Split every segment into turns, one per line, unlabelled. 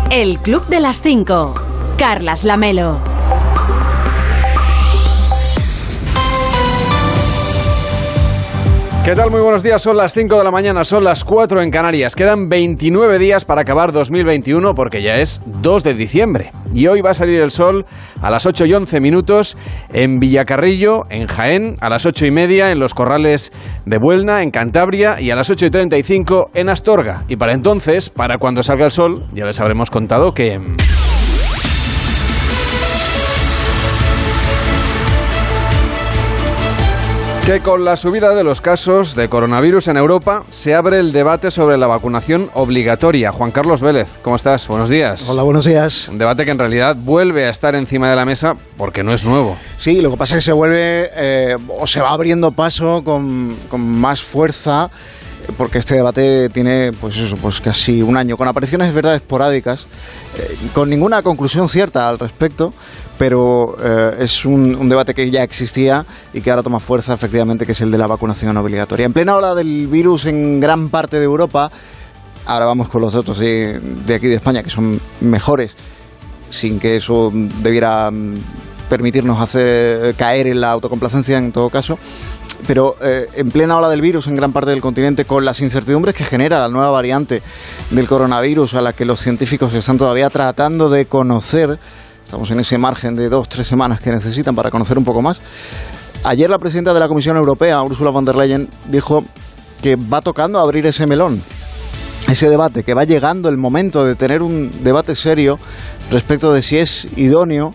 El Club de las 5. Carlas Lamelo.
¿Qué tal? Muy buenos días, son las 5 de la mañana, son las 4 en Canarias. Quedan 29 días para acabar 2021 porque ya es 2 de diciembre. Y hoy va a salir el sol a las 8 y 11 minutos en Villacarrillo, en Jaén, a las 8 y media en los Corrales de Buelna, en Cantabria, y a las 8 y 35 en Astorga. Y para entonces, para cuando salga el sol, ya les habremos contado que... que con la subida de los casos de coronavirus en Europa se abre el debate sobre la vacunación obligatoria. Juan Carlos Vélez, ¿cómo estás? Buenos días.
Hola, buenos días.
Un debate que en realidad vuelve a estar encima de la mesa porque no es nuevo.
Sí, lo que pasa es que se vuelve o se va abriendo paso con más fuerza, porque este debate tiene pues casi un año, con apariciones de verdad esporádicas, con ninguna conclusión cierta al respecto. Pero es un debate que ya existía y que ahora toma fuerza, efectivamente, que es el de la vacunación obligatoria. En plena ola del virus en gran parte de Europa, ahora vamos con los datos de aquí de España, que son mejores, sin que eso debiera permitirnos hacer caer en la autocomplacencia en todo caso. Pero en plena ola del virus en gran parte del continente, con las incertidumbres que genera la nueva variante del coronavirus, a la que los científicos están todavía tratando de conocer. Estamos en ese margen de 2-3 semanas que necesitan para conocer un poco más. Ayer la presidenta de la Comisión Europea, Ursula von der Leyen, dijo que va tocando abrir ese melón, ese debate, que va llegando el momento de tener un debate serio respecto de si es idóneo,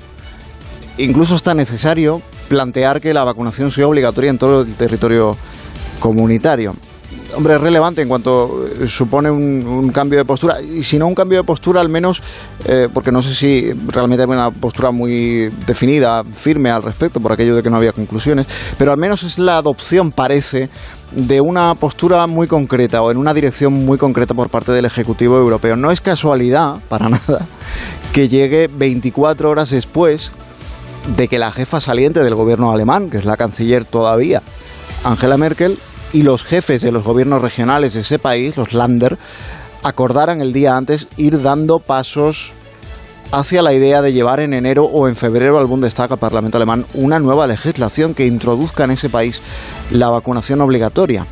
incluso está necesario, plantear que la vacunación sea obligatoria en todo el territorio comunitario. Hombre, es relevante en cuanto supone un cambio de postura, y si no un cambio de postura, al menos, porque no sé si realmente hay una postura muy definida, firme al respecto, por aquello de que no había conclusiones, pero al menos es la adopción, parece, de una postura muy concreta o en una dirección muy concreta por parte del Ejecutivo Europeo. No es casualidad, para nada, que llegue 24 horas después de que la jefa saliente del gobierno alemán, que es la canciller todavía, Angela Merkel, y los jefes de los gobiernos regionales de ese país, los Länder, acordaran el día antes ir dando pasos hacia la idea de llevar en enero o en febrero al Bundestag, al Parlamento alemán, una nueva legislación que introduzca en ese país la vacunación obligatoria.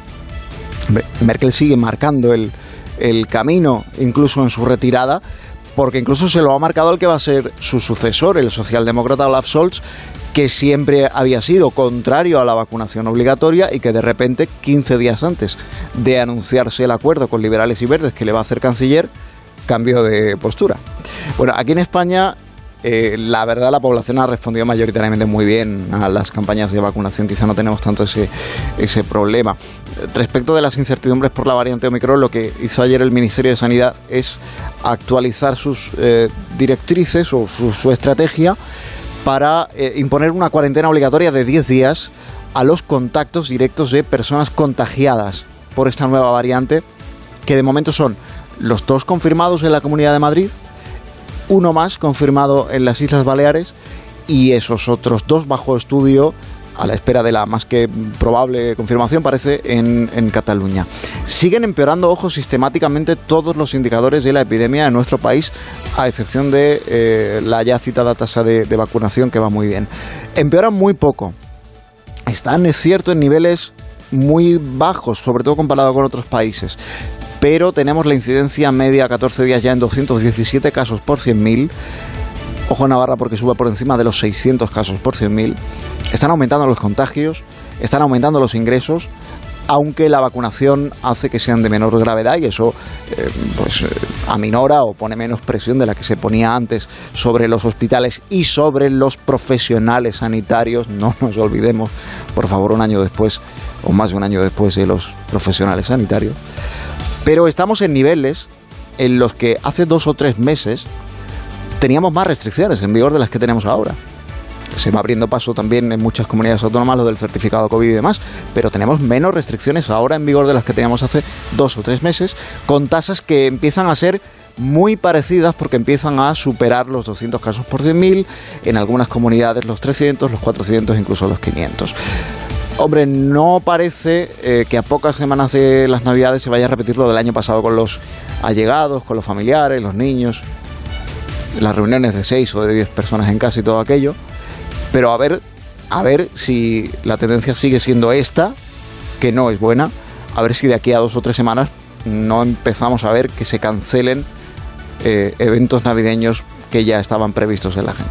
Merkel sigue marcando el camino, incluso en su retirada, porque incluso se lo ha marcado el que va a ser su sucesor, el socialdemócrata Olaf Scholz, que siempre había sido contrario a la vacunación obligatoria y que de repente, 15 días antes de anunciarse el acuerdo con liberales y verdes que le va a hacer canciller, cambió de postura. Bueno, aquí en España, la verdad, la población ha respondido mayoritariamente muy bien a las campañas de vacunación. Quizá no tenemos tanto ese problema. Respecto de las incertidumbres por la variante Omicron, lo que hizo ayer el Ministerio de Sanidad es actualizar sus directrices o su estrategia para imponer una cuarentena obligatoria de 10 días a los contactos directos de personas contagiadas por esta nueva variante, que de momento son los 2 confirmados en la Comunidad de Madrid, 1 más confirmado en las Islas Baleares y esos otros 2 bajo estudio a la espera de la más que probable confirmación, parece, en Cataluña. Siguen empeorando, ojo, sistemáticamente todos los indicadores de la epidemia en nuestro país, a excepción de la ya citada tasa de vacunación, que va muy bien. Empeoran muy poco. Están, es cierto, en niveles muy bajos, sobre todo comparado con otros países. Pero tenemos la incidencia media a 14 días ya en 217 casos por 100.000. Ojo Navarra, porque sube por encima de los 600 casos por 100.000. Están aumentando los contagios, están aumentando los ingresos, aunque la vacunación hace que sean de menor gravedad y eso aminora o pone menos presión de la que se ponía antes sobre los hospitales y sobre los profesionales sanitarios. No nos olvidemos, por favor, un año después o más de un año después de los profesionales sanitarios. Pero estamos en niveles en los que hace 2 o 3 meses teníamos más restricciones en vigor de las que tenemos ahora. Se va abriendo paso también en muchas comunidades autónomas lo del certificado COVID y demás, pero tenemos menos restricciones ahora en vigor de las que teníamos hace 2 o 3 meses, con tasas que empiezan a ser muy parecidas porque empiezan a superar los 200 casos por 100.000, en algunas comunidades los 300, los 400, incluso los 500. Hombre, no parece que a pocas semanas de las Navidades se vaya a repetir lo del año pasado con los allegados, con los familiares, los niños las reuniones de 6 o de 10 personas en casa y todo aquello, pero a ver si la tendencia sigue siendo esta, que no es buena, a ver si de aquí a 2 o 3 semanas no empezamos a ver que se cancelen eventos navideños que ya estaban previstos en la agenda.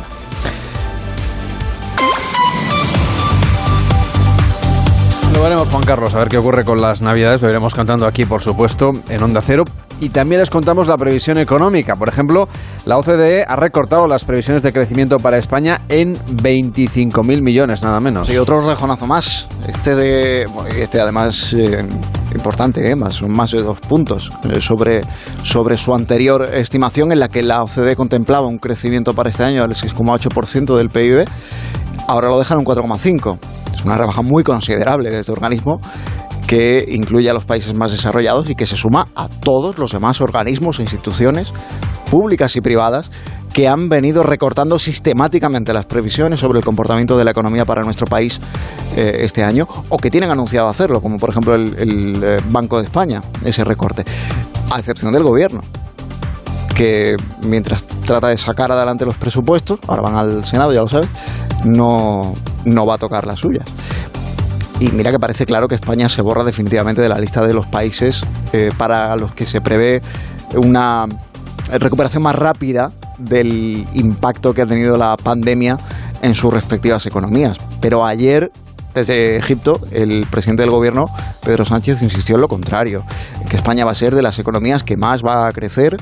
Lo veremos, Juan Carlos, a ver qué ocurre con las Navidades. Lo iremos contando aquí, por supuesto, en Onda Cero. Y también les contamos la previsión económica. Por ejemplo, la OCDE ha recortado las previsiones de crecimiento para España en 25.000 millones, nada menos.
Sí, otro rejonazo más. Este además importante, más de 2 puntos sobre su anterior estimación, en la que la OCDE contemplaba un crecimiento para este año del 6,8% del PIB. Ahora lo dejan en un 4,5%. Es una rebaja muy considerable de este organismo, que incluye a los países más desarrollados y que se suma a todos los demás organismos e instituciones públicas y privadas que han venido recortando sistemáticamente las previsiones sobre el comportamiento de la economía para nuestro país este año, o que tienen anunciado hacerlo, como por ejemplo el Banco de España, ese recorte, a excepción del Gobierno, que mientras trata de sacar adelante los presupuestos, ahora van al Senado, ya lo sabes, no va a tocar las suyas. Y mira que parece claro que España se borra definitivamente de la lista de los países para los que se prevé una recuperación más rápida del impacto que ha tenido la pandemia en sus respectivas economías. Pero ayer, desde Egipto, el presidente del gobierno, Pedro Sánchez, insistió en lo contrario, que España va a ser de las economías que más va a crecer.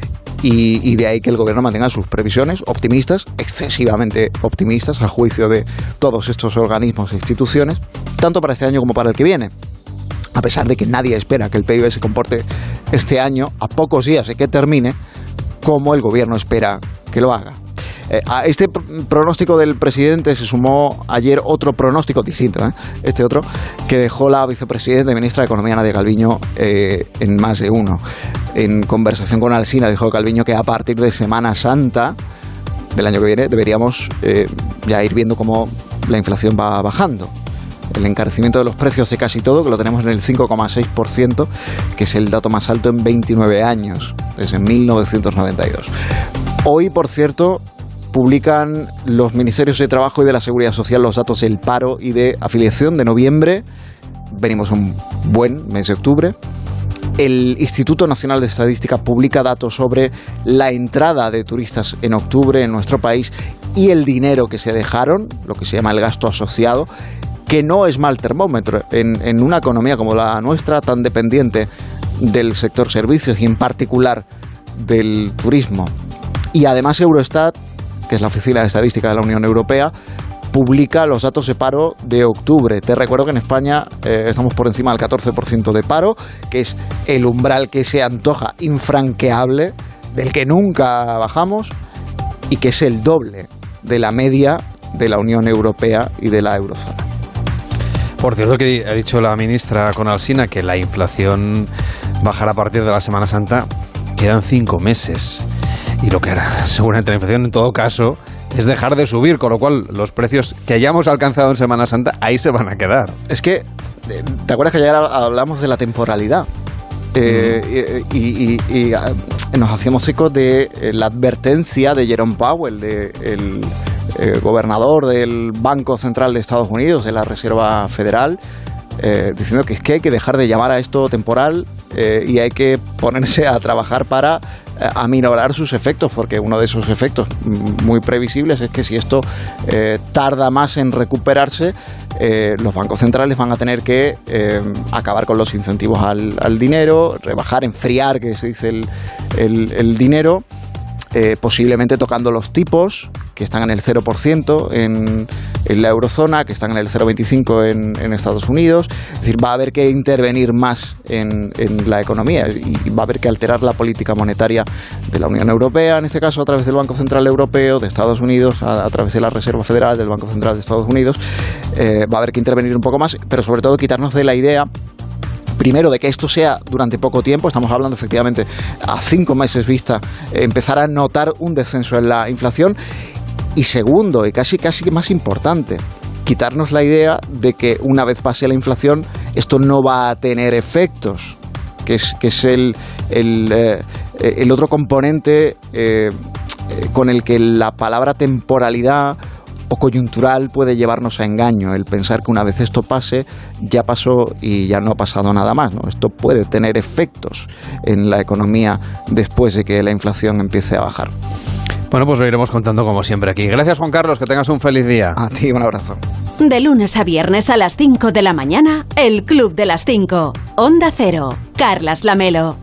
Y de ahí que el gobierno mantenga sus previsiones optimistas, excesivamente optimistas, a juicio de todos estos organismos e instituciones, tanto para este año como para el que viene. A pesar de que nadie espera que el PIB se comporte este año, a pocos días de que termine, como el gobierno espera que lo haga. A este pronóstico del presidente se sumó ayer otro pronóstico distinto, este otro, que dejó la vicepresidenta y ministra de Economía, Nadia Calviño, en más de uno. En conversación con Alsina, dijo Calviño que a partir de Semana Santa del año que viene deberíamos ya ir viendo cómo la inflación va bajando. El encarecimiento de los precios de casi todo, que lo tenemos en el 5,6%, que es el dato más alto en 29 años, desde 1992. Hoy, por cierto, publican los Ministerios de Trabajo y de la Seguridad Social los datos del paro y de afiliación de noviembre. Venimos a un buen mes de octubre. El Instituto Nacional de Estadística publica datos sobre la entrada de turistas en octubre en nuestro país y el dinero que se dejaron, lo que se llama el gasto asociado, que no es mal termómetro en una economía como la nuestra, tan dependiente del sector servicios y en particular del turismo. Y además Eurostat, que es la Oficina de Estadística de la Unión Europea, publica los datos de paro de octubre. Te recuerdo que en España estamos por encima del 14% de paro, que es el umbral que se antoja infranqueable, del que nunca bajamos, y que es el doble de la media de la Unión Europea y de la eurozona.
Por cierto, que ha dicho la ministra con Alsina que la inflación bajará a partir de la Semana Santa. Quedan 5 meses. Y lo que hará seguramente la inflación en todo caso es dejar de subir, con lo cual los precios que hayamos alcanzado en Semana Santa ahí se van a quedar.
Es que, ¿te acuerdas que ayer hablamos de la temporalidad? Y nos hacíamos eco de la advertencia de Jerome Powell, el gobernador del Banco Central de Estados Unidos, de la Reserva Federal, diciendo que es que hay que dejar de llamar a esto temporal y hay que ponerse a trabajar para aminorar sus efectos, porque uno de esos efectos muy previsibles es que si esto tarda más en recuperarse, los bancos centrales van a tener que acabar con los incentivos al dinero, rebajar, enfriar, que se dice el dinero, posiblemente tocando los tipos, que están en el 0% en la eurozona, que están en el 0,25% en Estados Unidos. Es decir, va a haber que intervenir más en la economía y va a haber que alterar la política monetaria de la Unión Europea, en este caso a través del Banco Central Europeo, de Estados Unidos, a través de la Reserva Federal del Banco Central de Estados Unidos. Va a haber que intervenir un poco más, pero sobre todo quitarnos de la idea, primero, de que esto sea durante poco tiempo. Estamos hablando efectivamente a 5 meses vista, empezar a notar un descenso en la inflación. Y segundo, y casi más importante, quitarnos la idea de que una vez pase la inflación esto no va a tener efectos, que es el otro componente con el que la palabra temporalidad o coyuntural puede llevarnos a engaño, el pensar que una vez esto pase, ya pasó y ya no ha pasado nada más, ¿no? Esto puede tener efectos en la economía después de que la inflación empiece a bajar.
Bueno, pues lo iremos contando como siempre aquí. Gracias, Juan Carlos, que tengas un feliz día.
A ti, un abrazo.
De lunes a viernes a las 5 de la mañana, el Club de las 5. Onda Cero. Carlas Lamelo.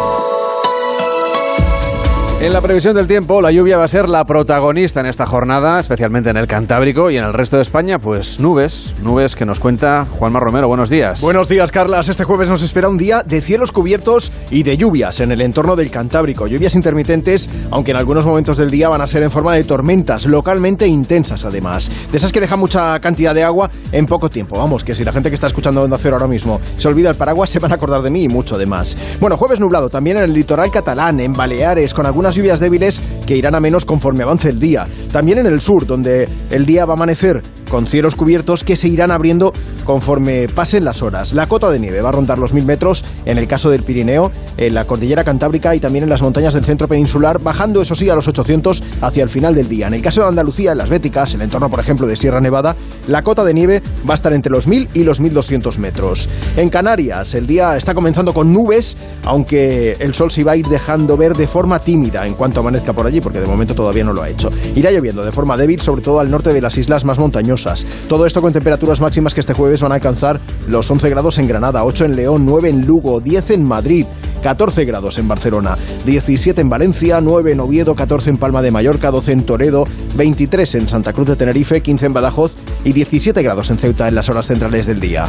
En la previsión del tiempo, la lluvia va a ser la protagonista en esta jornada, especialmente en el Cantábrico y en el resto de España, pues nubes que nos cuenta Juanma Romero. Buenos días.
Buenos días, Carlas. Este jueves nos espera un día de cielos cubiertos y de lluvias en el entorno del Cantábrico. Lluvias intermitentes, aunque en algunos momentos del día van a ser en forma de tormentas, localmente intensas además. De esas que dejan mucha cantidad de agua en poco tiempo. Vamos, que si la gente que está escuchando Onda Cero ahora mismo se olvida el paraguas, se van a acordar de mí y mucho de más. Bueno, jueves nublado también en el litoral catalán, en Baleares, con algunas lluvias débiles que irán a menos conforme avance el día. También en el sur, donde el día va a amanecer con cielos cubiertos que se irán abriendo conforme pasen las horas. La cota de nieve va a rondar los 1000 metros en el caso del Pirineo, en la cordillera Cantábrica y también en las montañas del centro peninsular, bajando eso sí a los 800 hacia el final del día. En el caso de Andalucía, en las Béticas, el entorno por ejemplo de Sierra Nevada, la cota de nieve va a estar entre los 1000 y los 1200 metros. En Canarias, el día está comenzando con nubes, aunque el sol se va a ir dejando ver de forma tímida en cuanto amanezca por allí, porque de momento todavía no lo ha hecho. Irá lloviendo de forma débil, sobre todo al norte de las islas más montañosas. Todo esto con temperaturas máximas que este jueves van a alcanzar los 11 grados en Granada, 8 en León, 9 en Lugo, 10 en Madrid, 14 grados en Barcelona, 17 en Valencia, 9 en Oviedo, 14 en Palma de Mallorca, 12 en Toledo, 23 en Santa Cruz de Tenerife, 15 en Badajoz y 17 grados en Ceuta en las horas centrales del día.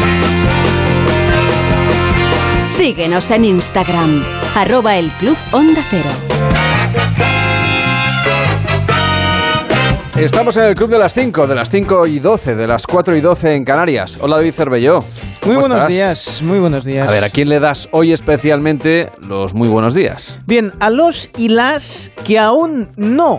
Síguenos en Instagram, @elclubondacero.
Estamos en el Club de las 5, de las 5 y 12, de las 4 y 12 en Canarias. Hola, David Cervelló.
Muy buenos días, muy buenos días.
A ver, ¿a quién le das hoy especialmente los muy buenos días?
Bien, a los y las que aún no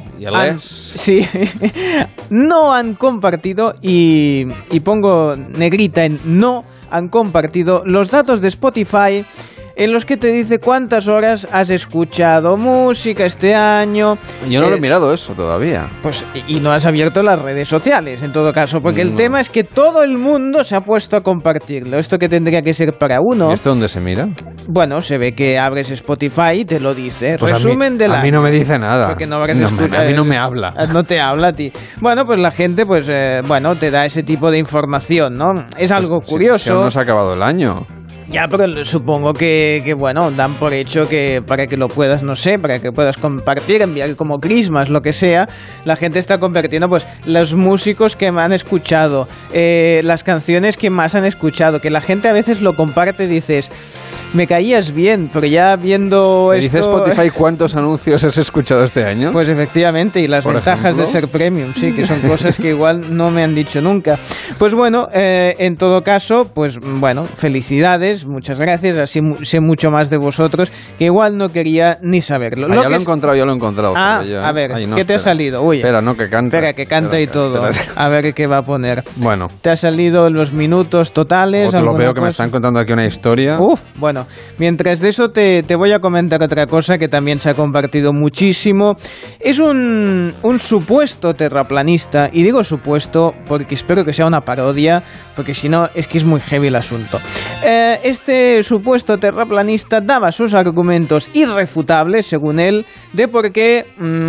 no han compartido, y pongo negrita en no han compartido los datos de Spotify en los que te dice cuántas horas has escuchado música este año.
Yo no lo he mirado eso todavía.
Pues, y no has abierto las redes sociales, en todo caso, porque el tema es que todo el mundo se ha puesto a compartirlo. Esto que tendría que ser para uno.
¿Y esto dónde se mira?
Bueno, se ve que abres Spotify y te lo dice.
Pues
resumen de la...
A mí no me dice nada.
Porque no habrás escuchado.
A mí no me habla.
No te habla a ti. Bueno, pues la gente, pues, te da ese tipo de información, ¿no? Es algo curioso.
Si aún no se ha acabado el año.
Ya, pero supongo que bueno, dan por hecho que para que lo puedas, no sé, para que puedas compartir, enviar como crismas, lo que sea, la gente está compartiendo pues los músicos que me han escuchado, las canciones que más han escuchado, que la gente a veces lo comparte y dices, me caías bien, pero ya viendo esto...
¿Dice Spotify cuántos anuncios has escuchado este año?
Pues efectivamente, y las ventajas de ser premium, sí, que son cosas que igual no me han dicho nunca. Pues bueno, en todo caso, pues bueno, felicidades, muchas gracias, así sé mucho más de vosotros, que igual no quería ni saberlo.
Ya lo he encontrado.
A ver, ¿qué te ha salido? Uy,
espera, no, que canta.
Espera, que canta y todo.
Espera.
A ver qué va a poner.
Bueno.
¿Te ha salido los minutos totales?
Lo veo que me están contando aquí una historia.
Bueno, mientras de eso te voy a comentar otra cosa que también se ha compartido muchísimo. Es un supuesto terraplanista, y digo supuesto porque espero que sea una parodia, porque si no es que es muy heavy el asunto. Este supuesto terraplanista daba sus argumentos irrefutables, según él, de por qué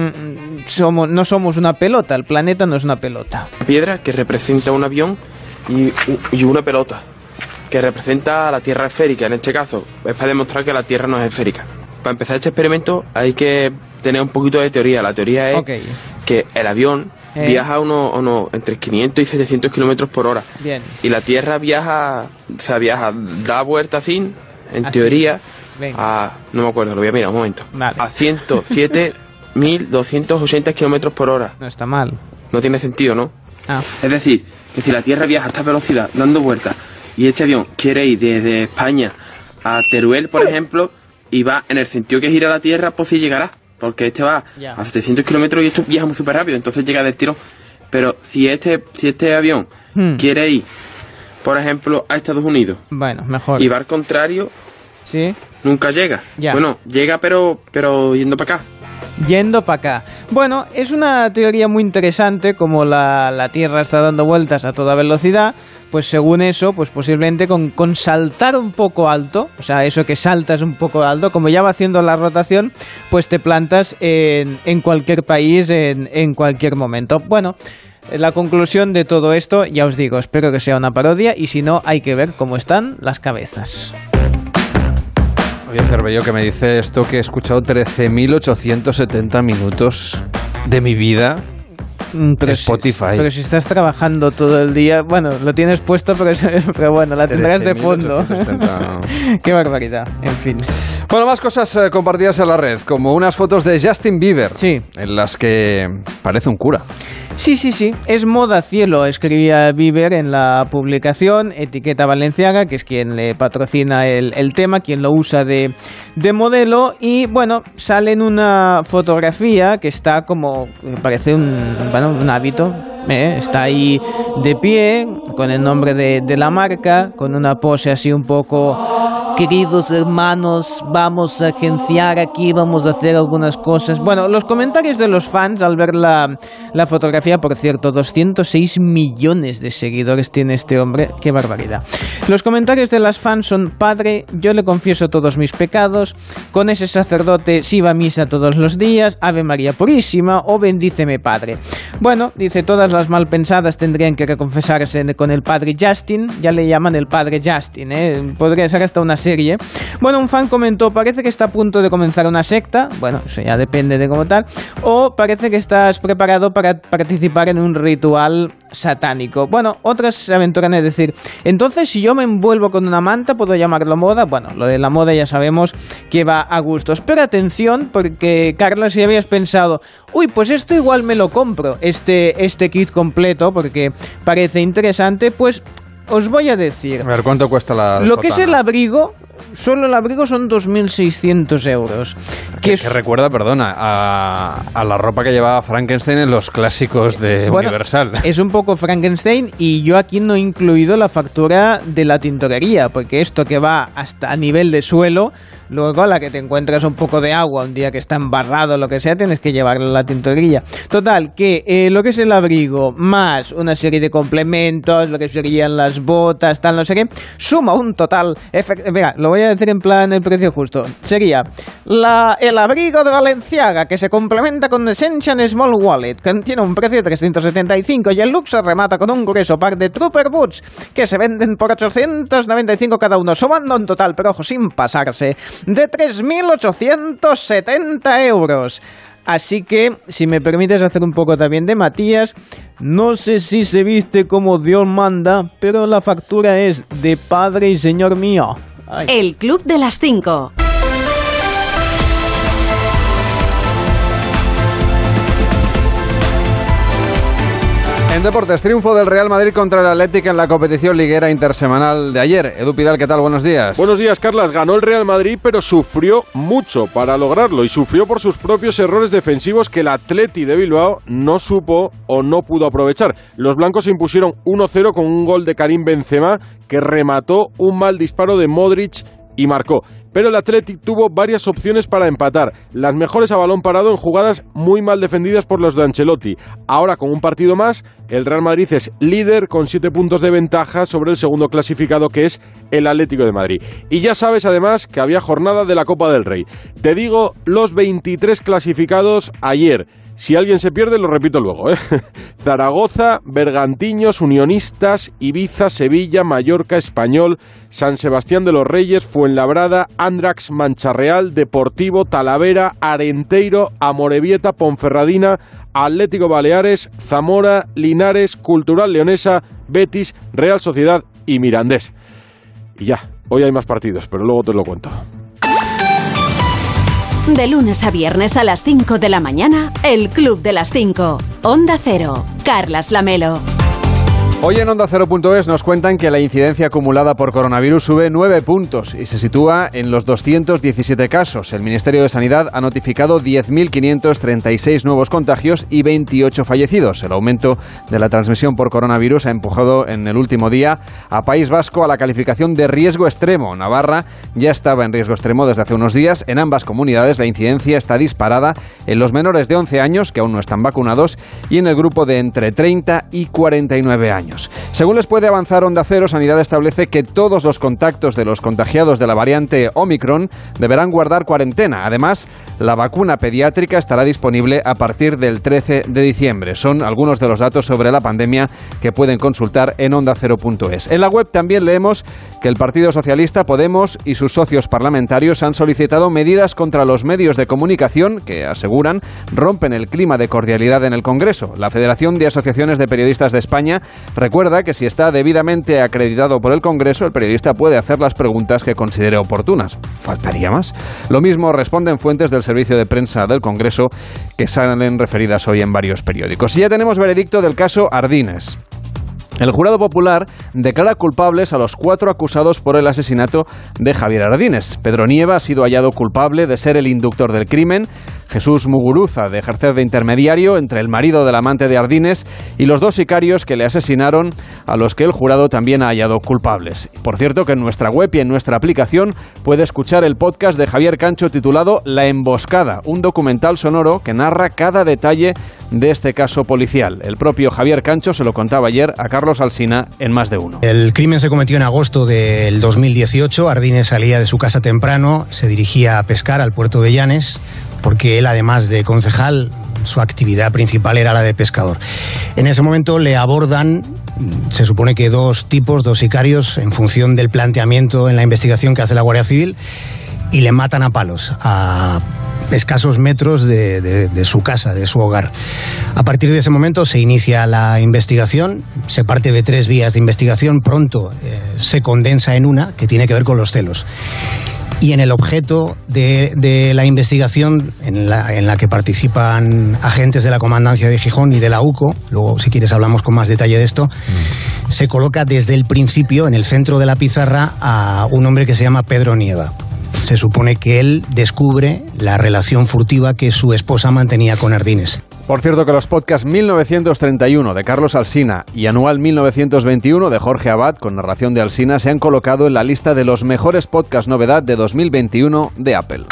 no somos una pelota, el planeta no es una pelota.
Una piedra que representa un avión y una pelota que representa a la Tierra esférica. En este caso es para demostrar que la Tierra no es esférica. Para empezar este experimento hay que tener un poquito de teoría. La teoría es que el avión viaja entre 500 y 700 kilómetros por hora.
Bien.
Y la Tierra da vuelta así, en teoría, no me acuerdo, lo voy a mirar un momento.
Vale.
A 107.280 kilómetros por hora.
No está mal.
No tiene sentido, ¿no?
Ah.
Es decir, que si la Tierra viaja a esta velocidad, dando vueltas, y este avión quiere ir desde España a Teruel, por ejemplo, y va en el sentido que gira la Tierra, pues sí llegará, porque este va a 700 kilómetros y esto viaja muy súper rápido, entonces llega del tirón. Pero si este avión quiere ir, por ejemplo, a Estados Unidos,
bueno, mejor,
y va al contrario,
¿sí?
Nunca llega.
Ya.
Bueno, llega pero yendo para acá.
Yendo para acá. Bueno, es una teoría muy interesante, como la Tierra está dando vueltas a toda velocidad, pues según eso, pues posiblemente con saltar un poco alto, o sea, eso que saltas un poco alto, como ya va haciendo la rotación, pues te plantas en cualquier país, en cualquier momento. Bueno, la conclusión de todo esto, ya os digo, espero que sea una parodia, y si no, hay que ver cómo están las cabezas.
Oye, Cervello, que me dice esto que he escuchado 13.870 minutos de mi vida.
Pero
Spotify.
Pero si estás trabajando todo el día, bueno, lo tienes puesto, pero bueno, la tendrás de fondo. Qué barbaridad, en fin.
Bueno, más cosas compartidas en la red, como unas fotos de Justin Bieber,
sí,
en las que parece un cura.
Sí, es moda cielo, escribía Bieber en la publicación, etiqueta Balenciaga, que es quien le patrocina el tema, quien lo usa de modelo, y bueno, sale en una fotografía que está como, parece un hábito, está ahí de pie, con el nombre de la marca, con una pose así un poco, queridos hermanos, vamos a agenciar aquí, vamos a hacer algunas cosas. Bueno, los comentarios de los fans al ver la fotografía, por cierto, 206 millones de seguidores tiene este hombre, qué barbaridad. Los comentarios de las fans son: padre, yo le confieso todos mis pecados, con ese sacerdote sí va a misa todos los días, Ave María Purísima, o bendíceme padre. Bueno, dice, todas las malpensadas tendrían que reconfesarse con el padre Justin, ya le llaman el padre Justin, podría ser hasta una serie. Bueno, un fan comentó: parece que está a punto de comenzar una secta, bueno, eso ya depende de cómo tal, o parece que estás preparado para participar en un ritual satánico. Bueno, otras se aventuran a decir: entonces si yo me envuelvo con una manta, ¿puedo llamarlo moda? Bueno, lo de la moda ya sabemos que va a gustos, pero atención, porque Carla, si habías pensado, uy, pues esto igual me lo compro, este kit completo, porque parece interesante, pues os voy a decir. A
ver, ¿cuánto cuesta la
lo que es el abrigo? Solo el abrigo son 2.600 euros.
Que recuerda, perdona, a la ropa que llevaba Frankenstein en los clásicos de Universal.
Es un poco Frankenstein, y yo aquí no he incluido la factura de la tintorería, porque esto que va hasta a nivel de suelo, luego a la que te encuentras un poco de agua, un día que está embarrado o lo que sea, tienes que llevarlo a la tintorería. Total, que lo que es el abrigo, más una serie de complementos, lo que serían las botas, tal, no sé qué, suma un total... Venga, lo voy a decir en plan el precio justo. Sería el abrigo de Balenciaga, que se complementa con Essential Small Wallet, que tiene un precio de 375, y el look se remata con un grueso par de Trooper Boots, que se venden por 895 cada uno, sumando un total, pero ojo, sin pasarse, de 3.870 euros. Así que, si me permites hacer un poco también de Matías, no sé si se viste como Dios manda, pero la factura es de padre y señor mío. Ay.
El Club de las 5.
En deportes, triunfo del Real Madrid contra el Atlético en la competición liguera intersemanal de ayer. Edu Pidal, ¿qué tal? Buenos días.
Buenos días, Carlas. Ganó el Real Madrid, pero sufrió mucho para lograrlo, y sufrió por sus propios errores defensivos que el Atleti de Bilbao no supo o no pudo aprovechar. Los blancos se impusieron 1-0 con un gol de Karim Benzema, que remató un mal disparo de Modric y marcó. Pero el Athletic tuvo varias opciones para empatar, las mejores a balón parado en jugadas muy mal defendidas por los de Ancelotti. Ahora, con un partido más, el Real Madrid es líder con 7 puntos de ventaja sobre el segundo clasificado, que es el Atlético de Madrid. Y ya sabes además que había jornada de la Copa del Rey. Te digo los 23 clasificados ayer. Si alguien se pierde, lo repito luego, Zaragoza, Bergantiños, Unionistas, Ibiza, Sevilla, Mallorca, Español, San Sebastián de los Reyes, Fuenlabrada, Andrax, Mancharreal, Deportivo, Talavera, Arenteiro, Amorebieta, Ponferradina, Atlético Baleares, Zamora, Linares, Cultural Leonesa, Betis, Real Sociedad y Mirandés. Y ya, hoy hay más partidos, pero luego te lo cuento.
De lunes a viernes a las 5 de la mañana, el Club de las 5. Onda Cero. Carlas Lamelo.
Hoy en Onda Cero.es nos cuentan que la incidencia acumulada por coronavirus sube 9 puntos y se sitúa en los 217 casos. El Ministerio de Sanidad ha notificado 10.536 nuevos contagios y 28 fallecidos. El aumento de la transmisión por coronavirus ha empujado en el último día a País Vasco a la calificación de riesgo extremo. Navarra ya estaba en riesgo extremo desde hace unos días. En ambas comunidades la incidencia está disparada en los menores de 11 años, que aún no están vacunados, y en el grupo de entre 30 y 49 años. Según les puede avanzar Onda Cero, Sanidad establece que todos los contactos de los contagiados de la variante Omicron deberán guardar cuarentena. Además, la vacuna pediátrica estará disponible a partir del 13 de diciembre. Son algunos de los datos sobre la pandemia que pueden consultar en OndaCero.es. En la web también leemos que el Partido Socialista, Podemos y sus socios parlamentarios han solicitado medidas contra los medios de comunicación que, aseguran, rompen el clima de cordialidad en el Congreso. La Federación de Asociaciones de Periodistas de España recuerda que si está debidamente acreditado por el Congreso, el periodista puede hacer las preguntas que considere oportunas. ¿Faltaría más? Lo mismo responden fuentes del Servicio de Prensa del Congreso que salen referidas hoy en varios periódicos. Y ya tenemos veredicto del caso Ardines. El jurado popular declara culpables a los 4 acusados por el asesinato de Javier Ardines. Pedro Nieva ha sido hallado culpable de ser el inductor del crimen, Jesús Muguruza de ejercer de intermediario entre el marido del amante de Ardines y los 2 sicarios que le asesinaron, a los que el jurado también ha hallado culpables. Por cierto, que en nuestra web y en nuestra aplicación puede escuchar el podcast de Javier Cancho titulado La Emboscada, un documental sonoro que narra cada detalle de este caso policial. El propio Javier Cancho se lo contaba ayer a Carlos Alsina en Más de Uno.
El crimen se cometió en agosto del 2018. Ardines salía de su casa temprano, se dirigía a pescar al puerto de Llanes, porque él, además de concejal, su actividad principal era la de pescador. En ese momento le abordan, se supone que 2 sicarios, en función del planteamiento en la investigación que hace la Guardia Civil, y le matan a palos, a escasos metros de su casa, de su hogar. A partir de ese momento se inicia la investigación, se parte de 3 vías de investigación, pronto se condensa en una, que tiene que ver con los celos. Y en el objeto de la investigación, en la que participan agentes de la Comandancia de Gijón y de la UCO, luego si quieres hablamos con más detalle de esto, se coloca desde el principio, en el centro de la pizarra, a un hombre que se llama Pedro Nieva. Se supone que él descubre la relación furtiva que su esposa mantenía con Ardines.
Por cierto, que los podcasts 1931 de Carlos Alsina y Anual 1921 de Jorge Abad, con narración de Alsina, se han colocado en la lista de los mejores podcasts novedad de 2021 de Apple.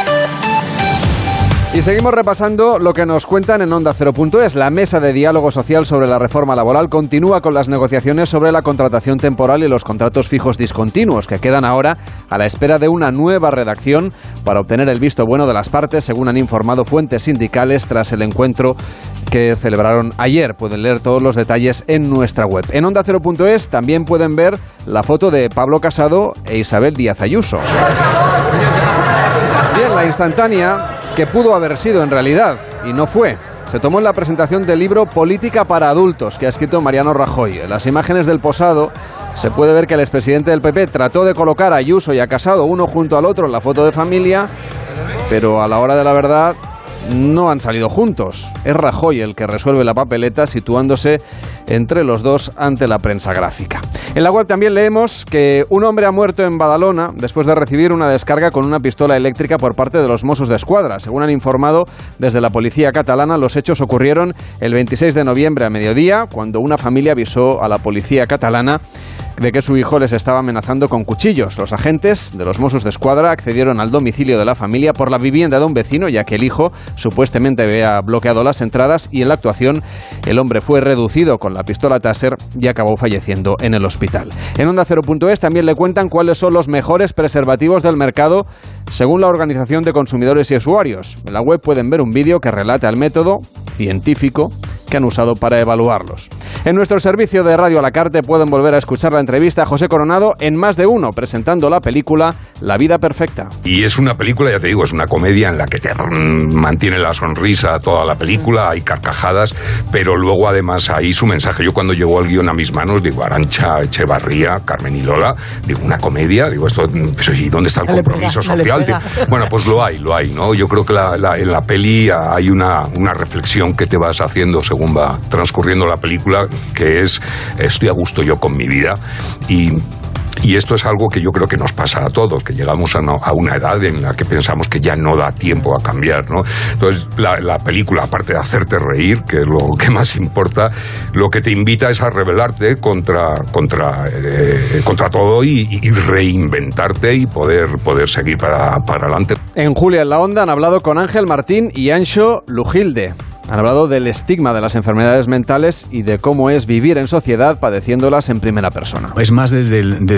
Y seguimos repasando lo que nos cuentan en Onda Cero.es. La mesa de diálogo social sobre la reforma laboral continúa con las negociaciones sobre la contratación temporal y los contratos fijos discontinuos, que quedan ahora a la espera de una nueva redacción para obtener el visto bueno de las partes, según han informado fuentes sindicales tras el encuentro que celebraron ayer. Pueden leer todos los detalles en nuestra web. En Onda Cero.es también pueden ver la foto de Pablo Casado e Isabel Díaz Ayuso. Bien, la instantánea que pudo haber sido en realidad, y no fue. Se tomó en la presentación del libro Política para Adultos, que ha escrito Mariano Rajoy. En las imágenes del posado se puede ver que el expresidente del PP trató de colocar a Ayuso y a Casado uno junto al otro en la foto de familia, pero a la hora de la verdad no han salido juntos. Es Rajoy el que resuelve la papeleta, situándose entre los dos ante la prensa gráfica. En la web también leemos que un hombre ha muerto en Badalona después de recibir una descarga con una pistola eléctrica por parte de los Mossos d'Esquadra. Según han informado desde la policía catalana, los hechos ocurrieron el 26 de noviembre a mediodía, cuando una familia avisó a la policía catalana de que su hijo les estaba amenazando con cuchillos. Los agentes de los Mossos d'Esquadra accedieron al domicilio de la familia por la vivienda de un vecino, ya que el hijo supuestamente había bloqueado las entradas, y en la actuación el hombre fue reducido con la pistola Taser y acabó falleciendo en el hospital. En Onda Cero.es también le cuentan cuáles son los mejores preservativos del mercado según la Organización de Consumidores y Usuarios. En la web pueden ver un vídeo que relata el método científico que han usado para evaluarlos. En nuestro servicio de Radio a la Carte pueden volver a escuchar la entrevista a José Coronado en Más de Uno, presentando la película La vida perfecta.
Y es una película, ya te digo, es una comedia en la que te mantiene la sonrisa toda la película, hay carcajadas, pero luego además hay su mensaje. Yo cuando llegó el guión a mis manos, digo, Arantxa Echevarría, Carmen y Lola, digo, una comedia, digo, esto, pues, ¿y dónde está el compromiso social? Bueno, pues lo hay, ¿no? Yo creo que en la peli hay una reflexión que te vas haciendo según va transcurriendo la película, que es estoy a gusto yo con mi vida. Y esto es algo que yo creo que nos pasa a todos, que llegamos a una edad en la que pensamos que ya no da tiempo a cambiar, ¿no? Entonces, la película, aparte de hacerte reír, que es lo que más importa, lo que te invita es a rebelarte contra todo y reinventarte y poder seguir para adelante.
En Julia en la Onda han hablado con Ángel Martín y Anxo Lujilde. Han hablado del estigma de las enfermedades mentales y de cómo es vivir en sociedad padeciéndolas en primera persona.
Es más desde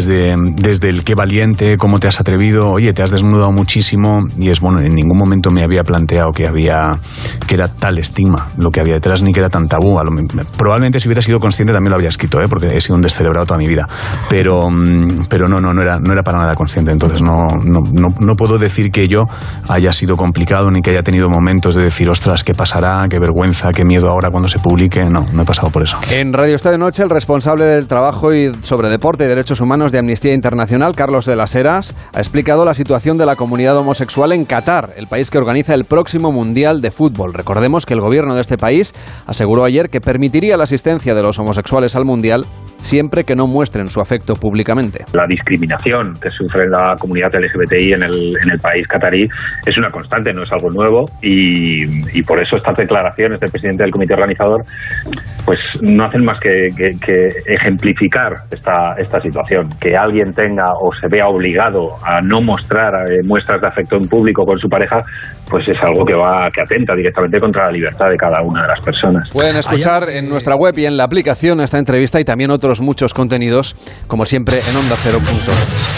el qué valiente, cómo te has atrevido, oye, te has desnudado muchísimo, y es bueno, en ningún momento me había planteado que era tal estigma lo que había detrás, ni que era tan tabú. Probablemente si hubiera sido consciente también lo habría escrito, porque he sido un descerebrado toda mi vida, pero no era para nada consciente. Entonces no puedo decir que yo haya sido complicado, ni que haya tenido momentos de decir, ostras, ¿qué pasará? Qué vergüenza, qué miedo ahora cuando se publique. No he pasado por eso.
En Radio Esta de Noche, el responsable del trabajo sobre deporte y derechos humanos de Amnistía Internacional, Carlos de las Heras, ha explicado la situación de la comunidad homosexual en Qatar, el país que organiza el próximo Mundial de Fútbol. Recordemos que el gobierno de este país aseguró ayer que permitiría la asistencia de los homosexuales al Mundial siempre que no muestren su afecto públicamente.
La discriminación que sufre la comunidad LGBTI en el país catarí es una constante, no es algo nuevo, y por eso estas declaraciones del presidente del comité organizador pues no hacen más que ejemplificar esta situación. Que alguien tenga o se vea obligado a no mostrar muestras de afecto en público con su pareja, pues es algo que atenta directamente contra la libertad de cada una de las personas.
Pueden escuchar en nuestra web y en la aplicación esta entrevista y también otros muchos contenidos, como siempre, en ondacero.es.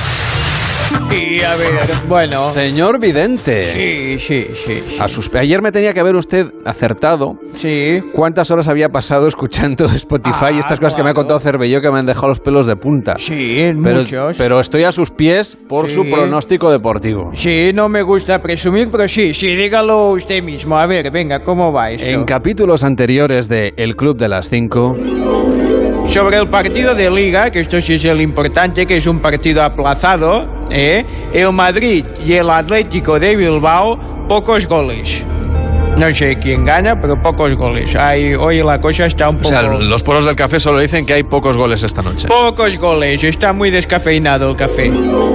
Y a ver, bueno.
Señor Vidente.
Sí.
Ayer me tenía que haber usted acertado.
Sí.
¿Cuántas horas había pasado escuchando Spotify y estas cosas que me ha contado Cervelló que me han dejado los pelos de punta?
Sí, muchos.
Pero estoy a sus pies por su pronóstico deportivo.
Sí, no me gusta presumir, pero sí, dígalo usted mismo. A ver, venga, ¿cómo va esto?
En capítulos anteriores de El Club de las 5...
Sobre el partido de Liga, que esto sí es el importante, que es un partido aplazado, el Madrid y el Atlético de Bilbao, pocos goles. No sé quién gana, pero pocos goles. Hoy la cosa está un poco...
O sea, los poros del café solo dicen que hay pocos goles esta noche.
Pocos goles, está muy descafeinado el café.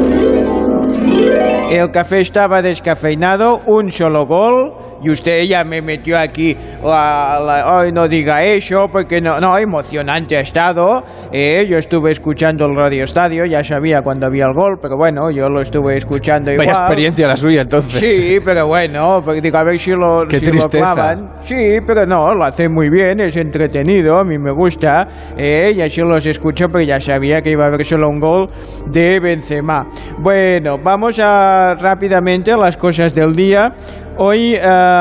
El café estaba descafeinado, un solo gol... Y usted ya me metió aquí, hoy no diga eso, porque no, emocionante ha estado. Yo estuve escuchando el Radio Estadio, ya sabía cuando había el gol, pero bueno, yo lo estuve escuchando igual.
Vaya experiencia la suya, entonces.
Sí, pero bueno, porque digo, a ver si lo clavan. Sí, pero no, lo hace muy bien, es entretenido, a mí me gusta. Y así los escucho, pero ya sabía que iba a haber solo un gol de Benzema. Bueno, vamos rápidamente a las cosas del día. Hoy,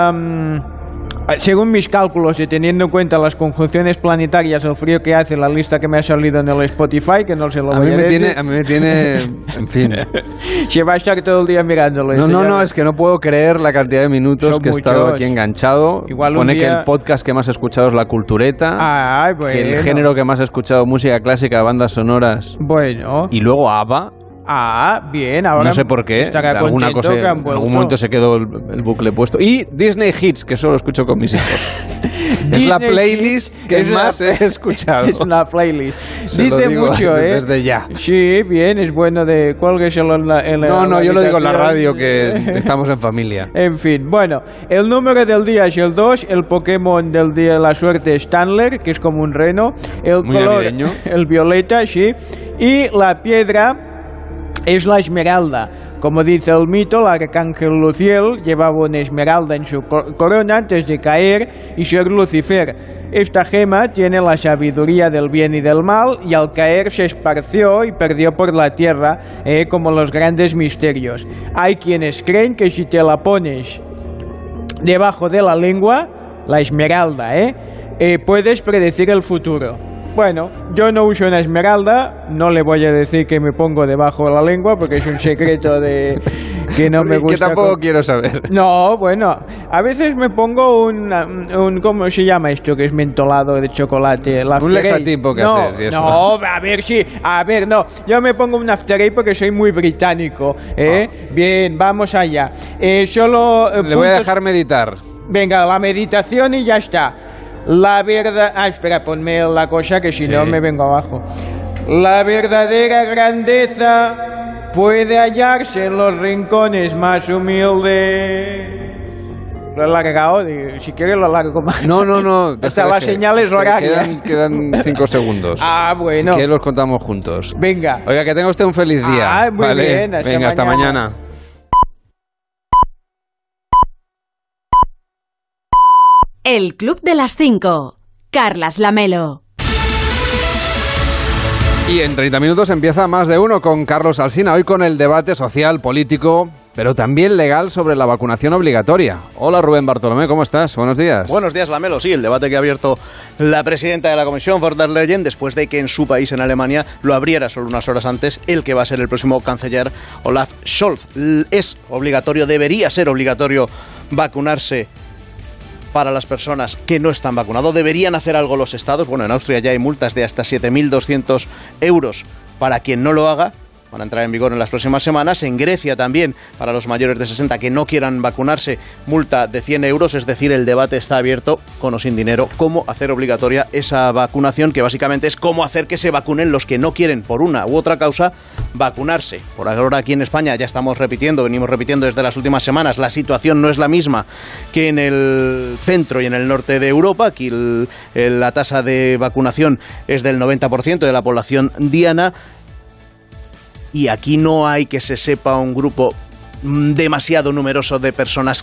según mis cálculos y teniendo en cuenta las conjunciones planetarias, el frío que hace, la lista que me ha salido en el Spotify, que no se lo voy a decir.
A mí me tiene, en fin.
Se va a estar todo el día mirándolo.
No, es que no puedo creer la cantidad de minutos que he estado aquí enganchado.
Igual
pone que el podcast que más he escuchado es La Cultureta.
Bueno.
Que el género que más he escuchado, música clásica, bandas sonoras.
Bueno.
Y luego ABBA.
Bien, ahora
no sé por qué, alguna cosa, en algún momento se quedó el bucle puesto. Y Disney Hits, que solo escucho con mis hijos. Es la playlist que más he escuchado.
Es una playlist.
Se
dice mucho,
desde ya.
Sí, bien, es bueno de cuélgueselo en la
No, yo lo digo en la radio, que estamos en familia.
En fin, bueno, el número del día es el 2, el Pokémon del día de la suerte es Stanler, que es como un reno, el
muy
color,
navideño.
El violeta, sí, y la piedra es la esmeralda. Como dice el mito, el arcángel Luciel llevaba una esmeralda en su corona antes de caer y ser Lucifer. Esta gema tiene la sabiduría del bien y del mal, y al caer se esparció y perdió por la tierra, como los grandes misterios. Hay quienes creen que si te la pones debajo de la lengua, la esmeralda, puedes predecir el futuro. Bueno, yo no uso una esmeralda, no le voy a decir que me pongo debajo de la lengua porque es un secreto de que no me gusta.
Que tampoco quiero saber.
No, bueno, a veces me pongo un ¿cómo se llama esto? Que es mentolado de chocolate.
Un Lexatipo que haces y eso.
No, a ver, no. Yo me pongo un After Eight porque soy muy británico, Bien, vamos allá.
Le voy a dejar meditar.
Venga, la meditación y ya está. La verdad... Ah, espera, ponme la cosa que si no me vengo abajo. La verdadera grandeza puede hallarse en los rincones más humildes. Lo he alargado, si quieres lo alargo más.
No.
Hasta las señales horarias.
Quedan 5 segundos.
Ah, bueno.
Si quieres los contamos juntos.
Venga.
Oiga, que tenga usted un feliz día.
Ah, muy bien.
Hasta mañana.
El Club de las 5. Carlas Lamelo.
Y en 30 minutos empieza Más de Uno con Carlos Alsina, hoy con el debate social, político, pero también legal sobre la vacunación obligatoria. Hola Rubén Bartolomé, ¿cómo estás? Buenos días.
Buenos días, Lamelo. Sí, el debate que ha abierto la presidenta de la Comisión, von der Leyen, después de que en su país, en Alemania, lo abriera solo unas horas antes el que va a ser el próximo canciller, Olaf Scholz. Es obligatorio, debería ser obligatorio vacunarse para las personas que no están vacunados. ¿Deberían hacer algo los estados? Bueno, en Austria ya hay multas de hasta 7.200 euros para quien no lo haga. Van a entrar en vigor en las próximas semanas. En Grecia también, para los mayores de 60 que no quieran vacunarse, multa de 100 euros. Es decir, el debate está abierto, con o sin dinero, cómo hacer obligatoria esa vacunación, que básicamente es cómo hacer que se vacunen los que no quieren, por una u otra causa, vacunarse. Por ahora aquí en España ya venimos repitiendo desde las últimas semanas, la situación no es la misma que en el centro y en el norte de Europa. Aquí la tasa de vacunación es del 90% de la población diana. Y aquí no hay que se sepa un grupo demasiado numeroso de personas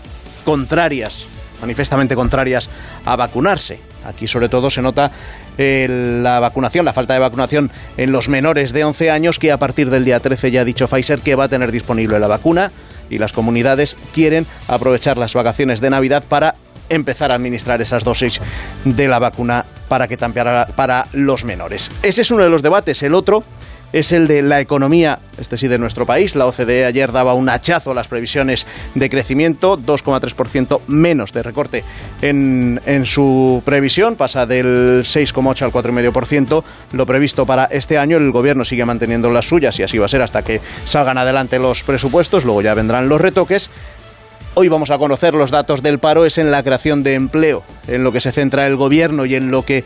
manifestamente contrarias a vacunarse. Aquí sobre todo se nota la falta de vacunación en los menores de 11 años, que a partir del día 13 ya ha dicho Pfizer que va a tener disponible la vacuna, y las comunidades quieren aprovechar las vacaciones de Navidad para empezar a administrar esas dosis de la vacuna para los menores. Ese es uno de los debates. El otro es el de la economía, este sí de nuestro país. La OCDE ayer daba un hachazo a las previsiones de crecimiento, 2,3% menos de recorte en su previsión, pasa del 6,8 al 4,5%, lo previsto para este año. El gobierno sigue manteniendo las suyas y así va a ser hasta que salgan adelante los presupuestos, luego ya vendrán los retoques. Hoy vamos a conocer los datos del paro, es en la creación de empleo, en lo que se centra el gobierno y en lo que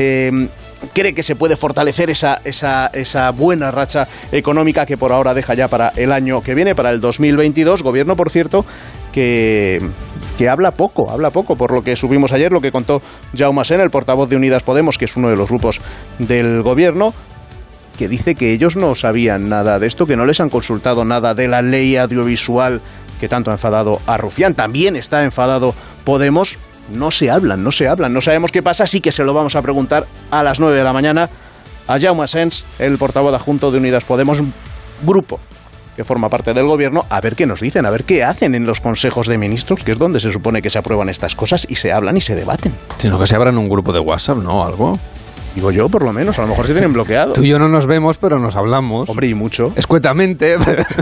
cree que se puede fortalecer esa buena racha económica que por ahora deja ya para el año que viene, para el 2022. Gobierno, por cierto, que habla poco, por lo que subimos ayer, lo que contó Jaume Sen, el portavoz de Unidas Podemos, que es uno de los grupos del gobierno, que dice que ellos no sabían nada de esto, que no les han consultado nada de la ley audiovisual que tanto ha enfadado a Rufián. También está enfadado Podemos. No se hablan, no sabemos qué pasa, así que se lo vamos a preguntar a las 9 de la mañana a Jaume Asens, el portavoz adjunto de Unidas Podemos, grupo que forma parte del gobierno, a ver qué nos dicen, a ver qué hacen en los consejos de ministros, que es donde se supone que se aprueban estas cosas y se hablan y se debaten.
Sino que se abran un grupo de WhatsApp, ¿no? Algo.
Digo yo, por lo menos, a lo mejor se tienen bloqueado.
Tú y yo no nos vemos, pero nos hablamos.
Hombre, y mucho.
Escuetamente.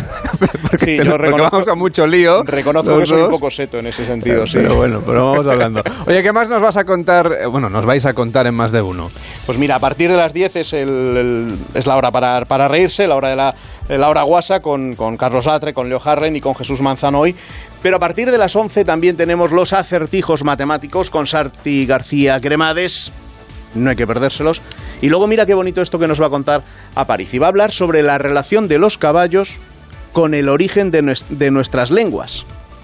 Sí, yo reconozco,
vamos a mucho lío.
Reconozco que soy un poco seto en ese sentido, sí.
Pero vamos hablando. Oye, ¿qué más nos vas a contar? Bueno, nos vais a contar en Más de Uno.
Pues mira, a partir de las 10 es la hora para reírse, la hora de la hora guasa con Carlos Latre, con Leo Harren y con Jesús Manzano hoy. Pero a partir de las 11 también tenemos los acertijos matemáticos con Sarti García Cremades. No hay que perdérselos. Y luego mira qué bonito esto que nos va a contar Aparici. Va a hablar sobre la relación de los caballos con el origen de nuestras lenguas.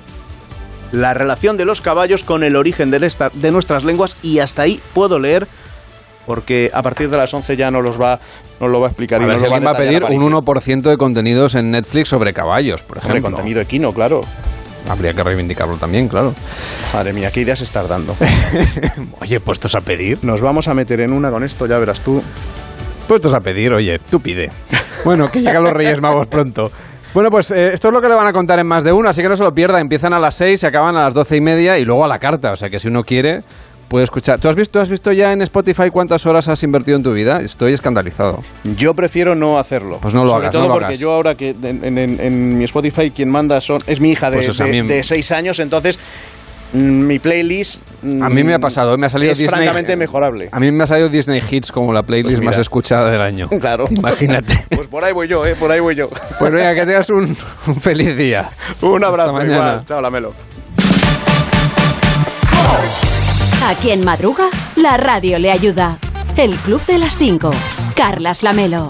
La relación de los caballos con el origen de nuestras lenguas, y hasta ahí puedo leer, porque a partir de las 11 ya nos lo va a explicar.
A ver, si alguien va a pedir un 1% de contenidos en Netflix sobre caballos, por ejemplo.
Hombre, contenido equino, claro.
Habría que reivindicarlo también, claro.
Madre mía, qué ideas estás dando.
Oye, puestos a pedir.
Nos vamos a meter en una con esto, ya verás tú.
Puestos a pedir, oye, tú pide. Bueno, que llegan los Reyes Magos pronto. Bueno, pues esto es lo que le van a contar en Más de Uno, así que no se lo pierda. Empiezan a las 6, se acaban a las 12:30 y luego a la carta. O sea que si uno quiere, puede escuchar. ¿Tú has visto ya en Spotify cuántas horas has invertido en tu vida? Estoy escandalizado.
Yo prefiero no hacerlo.
Pues no lo hagas.
Sobre todo
no lo
porque
hagas.
yo ahora que en mi Spotify quien manda es mi hija de 6 años, entonces mi playlist
a mí me ha pasado, me ha salido
es
Disney,
francamente mejorable.
A mí me ha salido Disney Hits como la playlist más escuchada del año.
Claro.
Imagínate.
Pues por ahí voy yo, por ahí voy yo.
Pues venga, que tengas un feliz día.
Un abrazo,
Hasta mañana.
igual. Chao, Lamelo.
A quien madruga, la radio le ayuda. El Club de las 5. Carlas Lamelo.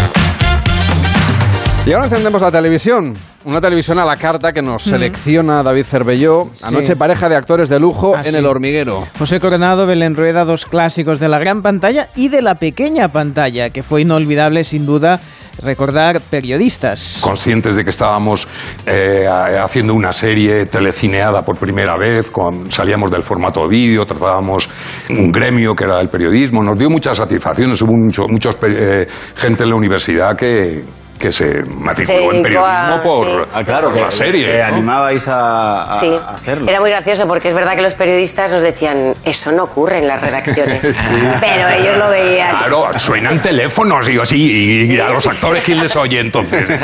Y ahora encendemos la televisión. Una televisión a la carta que nos selecciona David Cervelló. Anoche pareja de actores de lujo en El Hormiguero.
José Coronado, Belén Rueda, dos clásicos de la gran pantalla y de la pequeña pantalla, que fue inolvidable sin duda recordar periodistas.
Conscientes de que estábamos haciendo una serie telecineada por primera vez, salíamos del formato vídeo, tratábamos un gremio que era el periodismo, nos dio muchas satisfacciones, hubo mucha gente en la universidad que se matriculó en periodismo por la serie. ¿No?
Animabais a hacerlo. Era muy gracioso porque es verdad que los periodistas nos decían, eso no ocurre en las redacciones. Pero ellos lo veían.
Claro, suenan teléfonos, digo, y a los actores, ¿quién les oye entonces?
Luego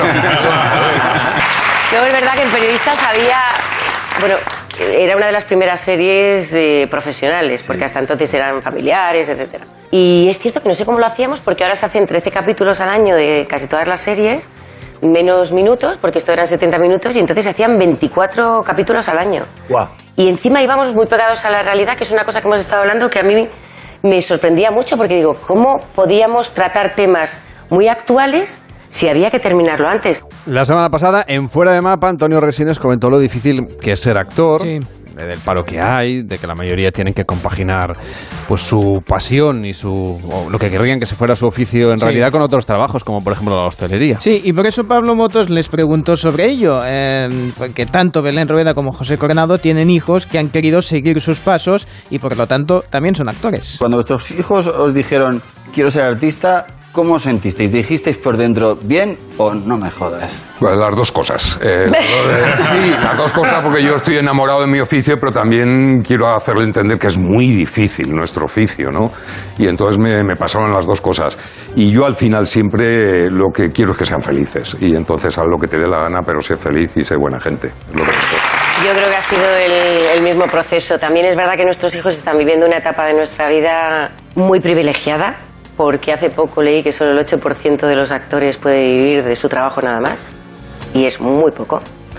es verdad que en periodistas había... Bueno, era una de las primeras series profesionales, porque hasta entonces eran familiares, etcétera. Y es cierto que no sé cómo lo hacíamos, porque ahora se hacen 13 capítulos al año de casi todas las series, menos minutos, porque esto eran 70 minutos, y entonces se hacían 24 capítulos al año. Wow. Y encima íbamos muy pegados a la realidad, que es una cosa que hemos estado hablando, que a mí me sorprendía mucho, porque digo, ¿cómo podíamos tratar temas muy actuales si había que terminarlo antes?
La semana pasada, en Fuera de Mapa, Antonio Resines comentó lo difícil que es ser actor, del paro que hay, de que la mayoría tienen que compaginar pues su pasión y lo que querrían que se fuera su oficio en realidad con otros trabajos, como por ejemplo la hostelería.
Sí, y por eso Pablo Motos les preguntó sobre ello, porque tanto Belén Rueda como José Coronado tienen hijos que han querido seguir sus pasos y por lo tanto también son actores.
Cuando vuestros hijos os dijeron, quiero ser artista, ¿cómo os sentisteis? ¿Dijisteis por dentro, bien o no me jodas?
Pues las dos cosas. Sí, las dos cosas, porque yo estoy enamorado de mi oficio, pero también quiero hacerle entender que es muy difícil nuestro oficio, ¿no? Y entonces me pasaron las dos cosas. Y yo al final siempre lo que quiero es que sean felices. Y entonces haz lo que te dé la gana, pero sé feliz y sé buena gente. Es lo que
yo creo que ha sido el mismo proceso. También es verdad que nuestros hijos están viviendo una etapa de nuestra vida muy privilegiada, porque hace poco leí que solo el 8% de los actores puede vivir de su trabajo nada más, y es muy poco.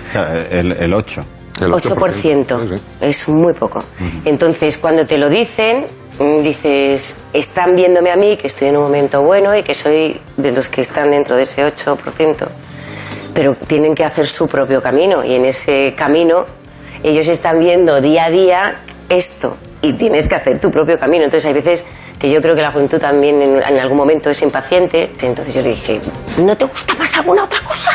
El 8%. El 8%. Es muy poco. Entonces, cuando te lo dicen, dices, están viéndome a mí, que estoy en un momento bueno y que soy de los que están dentro de ese 8%, pero tienen que hacer su propio camino, y en ese camino ellos están viendo día a día esto, y tienes que hacer tu propio camino. Entonces hay veces que yo creo que la juventud también en algún momento es impaciente. Entonces yo le dije, ¿no te gusta más alguna otra cosa?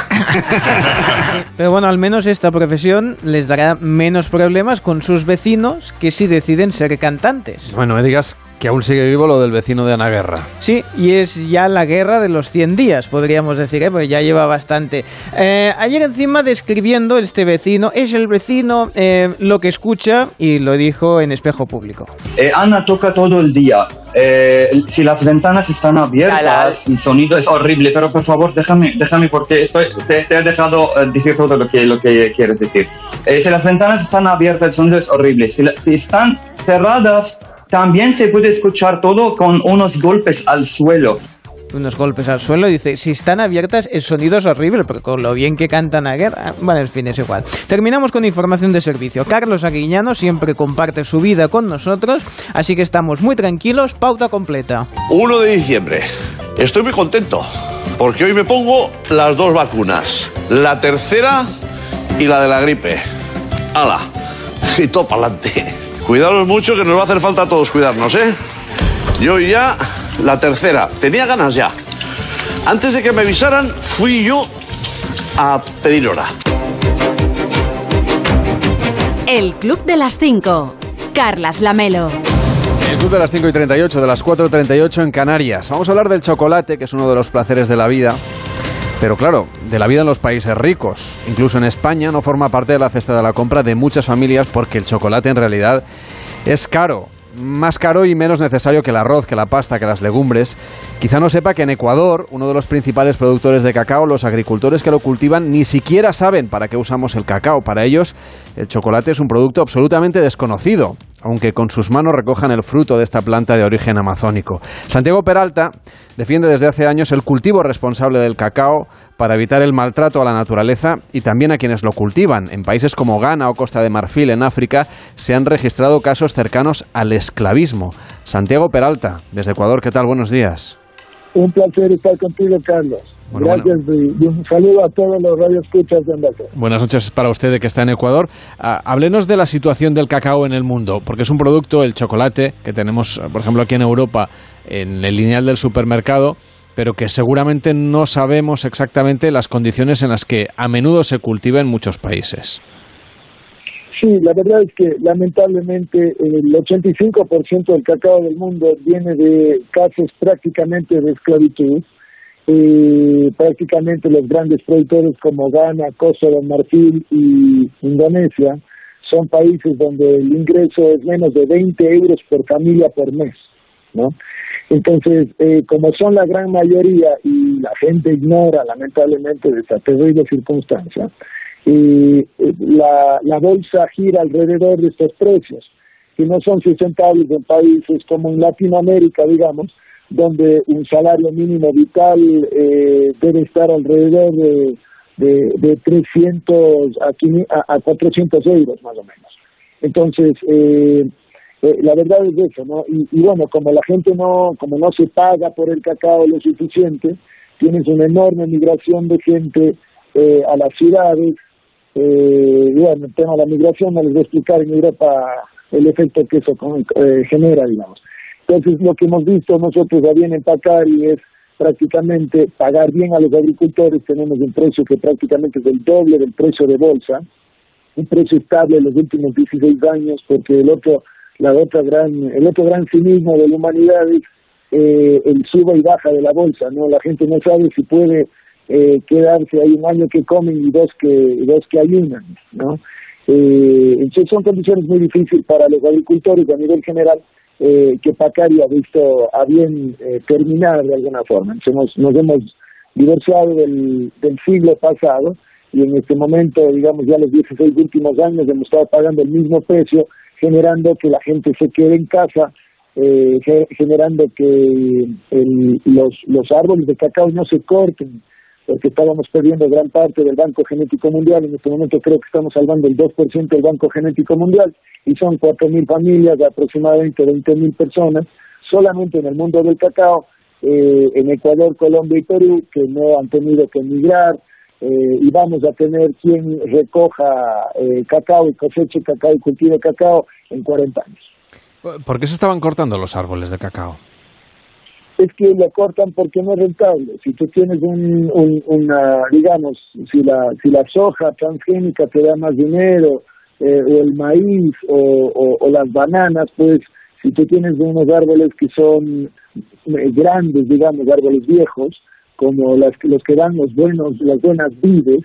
Pero bueno, al menos esta profesión les dará menos problemas con sus vecinos que si deciden ser cantantes.
Bueno, me digas que aún sigue vivo lo del vecino de Ana Guerra.
Sí, y es ya la guerra de los 100 días, podríamos decir, porque ya lleva bastante. Ayer encima describiendo este vecino, es el vecino lo que escucha, y lo dijo en Espejo Público.
Ana toca todo el día. Si las ventanas están abiertas, el sonido es horrible, pero por favor déjame porque te he dejado decir todo lo que quieres decir. Si las ventanas están abiertas, el sonido es horrible. Si están cerradas, también se puede escuchar todo con unos golpes al suelo.
Unos golpes al suelo, dice, si están abiertas el sonido es horrible, porque con lo bien que cantan a Guerra, bueno, en fin, es igual. Terminamos con información de servicio. Carlos Aguiñano siempre comparte su vida con nosotros, así que estamos muy tranquilos, pauta completa.
1 de diciembre, estoy muy contento, porque hoy me pongo las 2 vacunas, la tercera y la de la gripe. ¡Hala! Y todo para adelante. Cuidaros mucho, que nos va a hacer falta a todos cuidarnos, ¿eh? Yo ya la tercera, tenía ganas ya. Antes de que me avisaran, fui yo a pedir hora.
El Club de las 5. Carlas Lamelo.
El Club de las 5:38, de las 4:38 en Canarias. Vamos a hablar del chocolate, que es uno de los placeres de la vida. Pero claro, de la vida en los países ricos. Incluso en España no forma parte de la cesta de la compra de muchas familias, porque el chocolate en realidad es caro. Más caro y menos necesario que el arroz, que la pasta, que las legumbres. Quizá no sepa que en Ecuador, uno de los principales productores de cacao, los agricultores que lo cultivan ni siquiera saben para qué usamos el cacao. Para ellos, el chocolate es un producto absolutamente desconocido, aunque con sus manos recojan el fruto de esta planta de origen amazónico. Santiago Peralta defiende desde hace años el cultivo responsable del cacao para evitar el maltrato a la naturaleza y también a quienes lo cultivan. En países como Ghana o Costa de Marfil, en África, se han registrado casos cercanos al esclavismo. Santiago Peralta, desde Ecuador, ¿qué tal? Buenos días.
Un placer estar contigo, Carlos. Gracias y un saludo a todos los radioescuchas de Onda Cero.
Buenas noches para usted, que está en Ecuador. Háblenos de la situación del cacao en el mundo, porque es un producto, el chocolate, que tenemos, por ejemplo, aquí en Europa, en el lineal del supermercado, pero que seguramente no sabemos exactamente las condiciones en las que a menudo se cultiva en muchos países.
Sí, la verdad es que lamentablemente el 85% del cacao del mundo viene de casos prácticamente de esclavitud. Prácticamente los grandes productores como Ghana, Costa de Marfil y Indonesia son países donde el ingreso es menos de 20 euros por familia por mes, ¿no? Entonces, como son la gran mayoría y la gente ignora lamentablemente de esta terrible circunstancia, la bolsa gira alrededor de estos precios, que no son sustentables en países como en Latinoamérica, digamos, donde un salario mínimo vital debe estar alrededor de 300 a 400 euros más o menos. Entonces, la verdad es eso, ¿no? Y bueno, como la gente como no se paga por el cacao lo suficiente, tienes una enorme migración de gente a las ciudades. Y bueno, el tema de la migración no les voy a explicar en Europa el efecto que eso genera, digamos. Entonces, lo que hemos visto nosotros a bien empacar y es prácticamente pagar bien a los agricultores. Tenemos un precio que prácticamente es el doble del precio de bolsa, un precio estable en los últimos 16 años, porque el otro gran cinismo de la humanidad es el suba y baja de la bolsa, ¿no? La gente no sabe si puede quedarse ahí un año que comen y dos que ayunan, ¿no? Entonces son condiciones muy difíciles para los agricultores a nivel general, que Pacari ha visto a bien terminar de alguna forma. Entonces nos hemos divorciado del siglo pasado y en este momento, digamos, ya los 16 últimos años hemos estado pagando el mismo precio, generando que la gente se quede en casa, generando que los árboles de cacao no se corten, porque estábamos perdiendo gran parte del Banco Genético Mundial. En este momento creo que estamos salvando el 2% del Banco Genético Mundial, y son 4.000 familias, de aproximadamente 20.000 personas, solamente en el mundo del cacao, en Ecuador, Colombia y Perú, que no han tenido que emigrar, y vamos a tener quien recoja cacao y coseche cacao y cultive cacao en 40 años.
¿Por qué se estaban cortando los árboles de cacao?
Es que lo cortan porque no es rentable. Si tú tienes digamos, si la soja transgénica te da más dinero, o el maíz, o las bananas, pues si tú tienes unos árboles que son grandes, digamos, árboles viejos, como los que dan las buenas vides,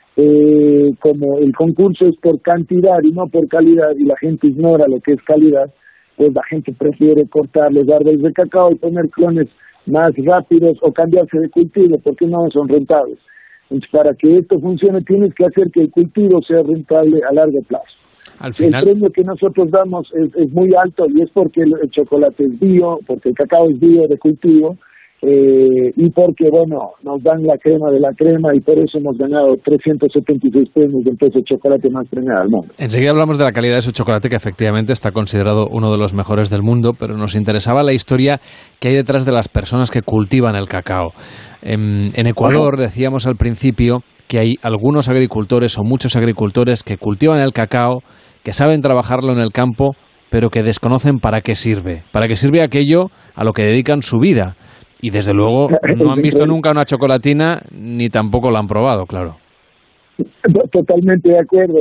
como el concurso es por cantidad y no por calidad, y la gente ignora lo que es calidad, pues la gente prefiere cortar los árboles de cacao y poner clones más rápidos o cambiarse de cultivo, porque no son rentables. Entonces, para que esto funcione, tienes que hacer que el cultivo sea rentable a largo plazo.
Al final...
El premio que nosotros damos es muy alto, y es porque el chocolate es bio, porque el cacao es bio de cultivo, y porque, bueno, nos dan la crema de la crema, y por eso hemos ganado 376 premios del peso de chocolate más premiado del mundo.
Enseguida hablamos de la calidad de su chocolate, que efectivamente está considerado uno de los mejores del mundo, pero nos interesaba la historia que hay detrás de las personas que cultivan el cacao. En Ecuador, decíamos al principio que hay algunos agricultores o muchos agricultores que cultivan el cacao, que saben trabajarlo en el campo, pero que desconocen para qué sirve aquello a lo que dedican su vida. Y desde luego no han visto nunca una chocolatina, ni tampoco la han probado, claro.
Totalmente de acuerdo.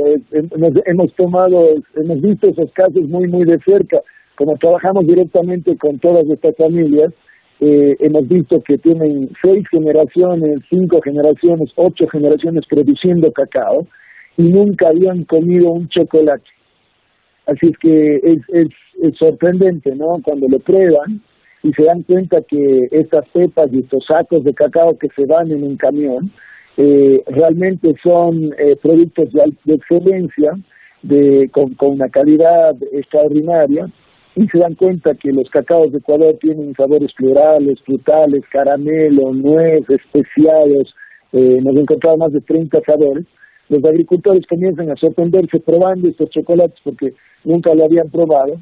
Hemos visto esos casos muy, muy de cerca. Como trabajamos directamente con todas estas familias, hemos visto que tienen 6 generaciones, 5 generaciones, 8 generaciones produciendo cacao, y nunca habían comido un chocolate. Así es que es sorprendente, ¿no? Cuando lo prueban y se dan cuenta que estas pepas y estos sacos de cacao que se van en un camión realmente son productos de excelencia, con una calidad extraordinaria, y se dan cuenta que los cacaos de Ecuador tienen sabores florales, frutales, caramelo, nuez, especiados, hemos encontrado más de 30 sabores. Los agricultores comienzan a sorprenderse probando estos chocolates porque nunca lo habían probado,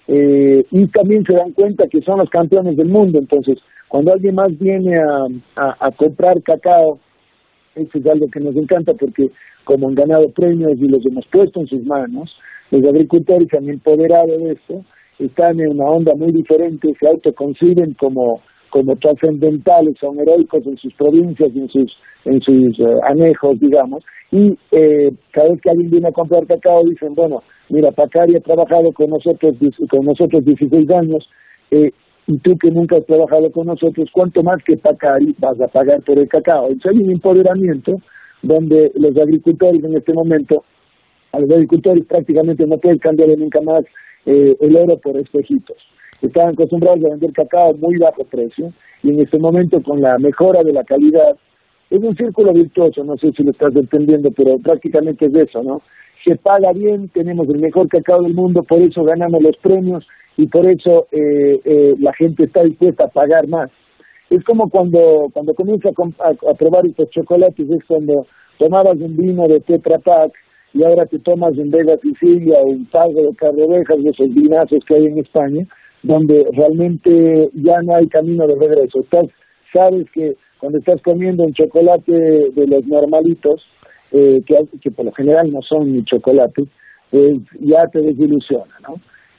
y también se dan cuenta que son los campeones del mundo. Entonces, cuando alguien más viene a comprar cacao, eso es algo que nos encanta porque como han ganado premios y los hemos puesto en sus manos, los agricultores se han empoderado de esto, están en una onda muy diferente, se autoconciben como trascendentales, son heroicos en sus provincias, en sus anejos, digamos, y cada vez que alguien viene a comprar cacao dicen, bueno, mira, Pacari ha trabajado con nosotros 16 años, y tú que nunca has trabajado con nosotros, ¿cuánto más que Pacari vas a pagar por el cacao? Entonces hay un empoderamiento donde los agricultores en este momento, a los agricultores prácticamente no pueden cambiar nunca más el oro por espejitos. Estaban acostumbrados a vender cacao a muy bajo precio, y en este momento con la mejora de la calidad, es un círculo virtuoso, no sé si lo estás entendiendo, pero prácticamente es eso, ¿no? Se paga bien, tenemos el mejor cacao del mundo, por eso ganamos los premios, y por eso la gente está dispuesta a pagar más. Es como cuando comienza a probar estos chocolates, es cuando tomabas un vino de Tetra Pak y ahora te tomas un Vega Sicilia o un Pago de Carrovejas, de esos vinazos que hay en España, donde realmente ya no hay camino de regreso. Sabes que cuando estás comiendo un chocolate de los normalitos, que por lo general no son ni chocolates, pues ya te desilusiona, ¿no?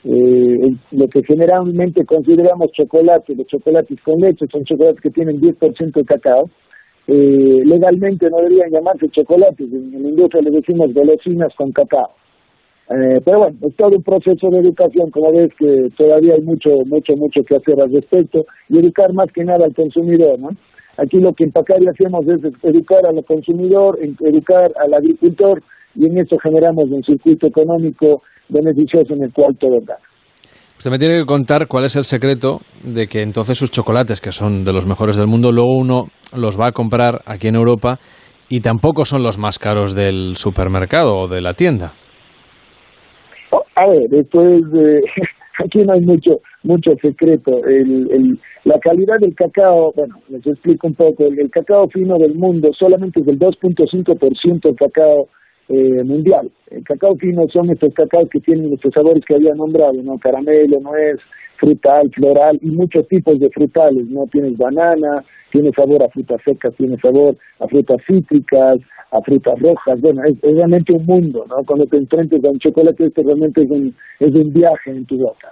Lo que generalmente consideramos chocolate, los chocolates con leche, son chocolates que tienen 10% de cacao. Legalmente no deberían llamarse chocolates, en la industria les decimos golosinas con cacao. Pero bueno, es todo un proceso de educación, como ves que todavía hay mucho que hacer al respecto, y educar más que nada al consumidor, ¿no? Aquí lo que en Pacari hacemos es educar al consumidor, educar al agricultor, y en esto generamos un circuito económico beneficioso en el cual todo gana.
Usted me tiene que contar cuál es el secreto de que entonces sus chocolates, que son de los mejores del mundo, luego uno los va a comprar aquí en Europa y tampoco son los más caros del supermercado o de la tienda.
A ver, esto es... aquí no hay mucho secreto. La calidad del cacao, bueno, les explico un poco. El cacao fino del mundo solamente es del 2.5% del cacao mundial. El cacao fino son estos cacaos que tienen estos sabores que había nombrado, ¿no? Caramelo, nuez, frutal, floral y muchos tipos de frutales, ¿no? Tienes banana, tiene sabor a frutas secas, tiene sabor a frutas cítricas, a frutas rojas. Bueno, es realmente un mundo, ¿no? Cuando te enfrentes a un chocolate, esto realmente es un viaje en tu boca.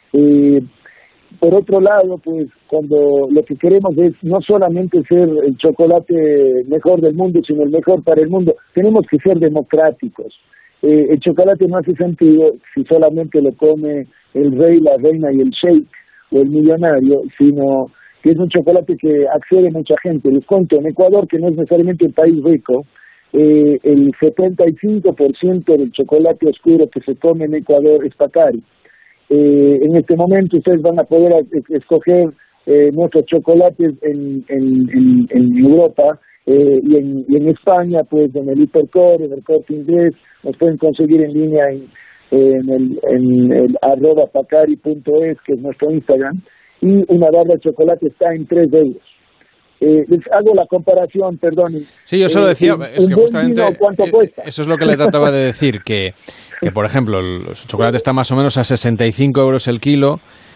Por otro lado, pues cuando lo que queremos es no solamente ser el chocolate mejor del mundo, sino el mejor para el mundo, tenemos que ser democráticos. El chocolate no hace sentido si solamente lo come el rey, la reina y el sheik o el millonario, sino que es un chocolate que accede a mucha gente. Les cuento, en Ecuador, que no es necesariamente un país rico, el 75% del chocolate oscuro que se come en Ecuador es Pacari. En este momento ustedes van a poder escoger nuestros chocolates en Europa y en España, pues en el Hipercor, en el Corte Inglés, nos pueden conseguir en línea en el @pacari.es, que es nuestro Instagram, y una barra de chocolate está en 3 euros. Les hago la comparación, perdón.
Sí, yo solo decía, es que justamente
¿cuánto cuesta?
Eso es lo que le trataba de decir, que por ejemplo, el chocolate está más o menos a 65 euros el kilo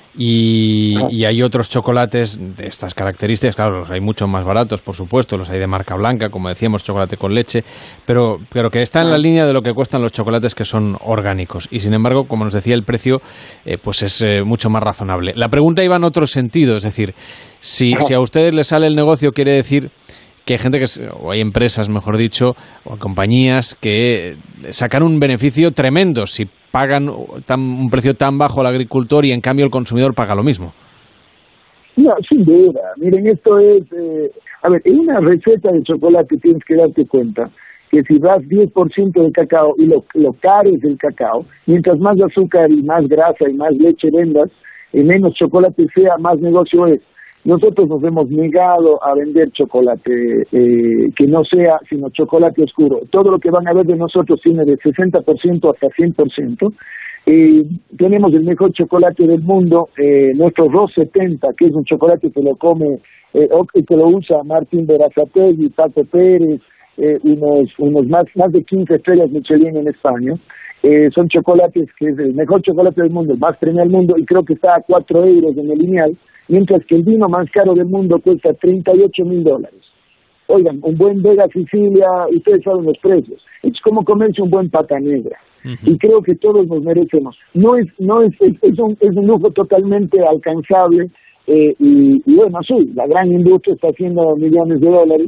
y hay otros chocolates de estas características, claro, los hay mucho más baratos, por supuesto, los hay de marca blanca, como decíamos, chocolate con leche, pero que está en la línea de lo que cuestan los chocolates que son orgánicos, y sin embargo, como nos decía, el precio pues es mucho más razonable. La pregunta iba en otro sentido, es decir, si a ustedes les sale el negocio, quiere decir que hay gente o hay empresas, mejor dicho, o compañías que sacan un beneficio tremendo si pagan un precio tan bajo al agricultor y en cambio el consumidor paga lo mismo.
No, sin duda. Miren, esto es... a ver, en una receta de chocolate tienes que darte cuenta que si das 10% del cacao y lo caro es el cacao, mientras más azúcar y más grasa y más leche vendas, menos chocolate sea, más negocio es. Nosotros nos hemos negado a vender chocolate que no sea sino chocolate oscuro. Todo lo que van a ver de nosotros tiene de 60% hasta 100%. Tenemos el mejor chocolate del mundo, nuestro ROS 70, que es un chocolate que lo come, que lo usa Martín Berazategui, Paco Pérez, unos más de 15 estrellas Michelin en España. Son chocolates que es el mejor chocolate del mundo, el más premiado del mundo, y creo que está a 4 euros en el lineal, mientras que el vino más caro del mundo cuesta $38,000. Oigan, un buen Vega Sicilia, ustedes saben los precios. Es como comerse un buen pata negra. Y creo que todos nos merecemos. Es un lujo totalmente alcanzable, y bueno, sí, la gran industria está haciendo millones de dólares,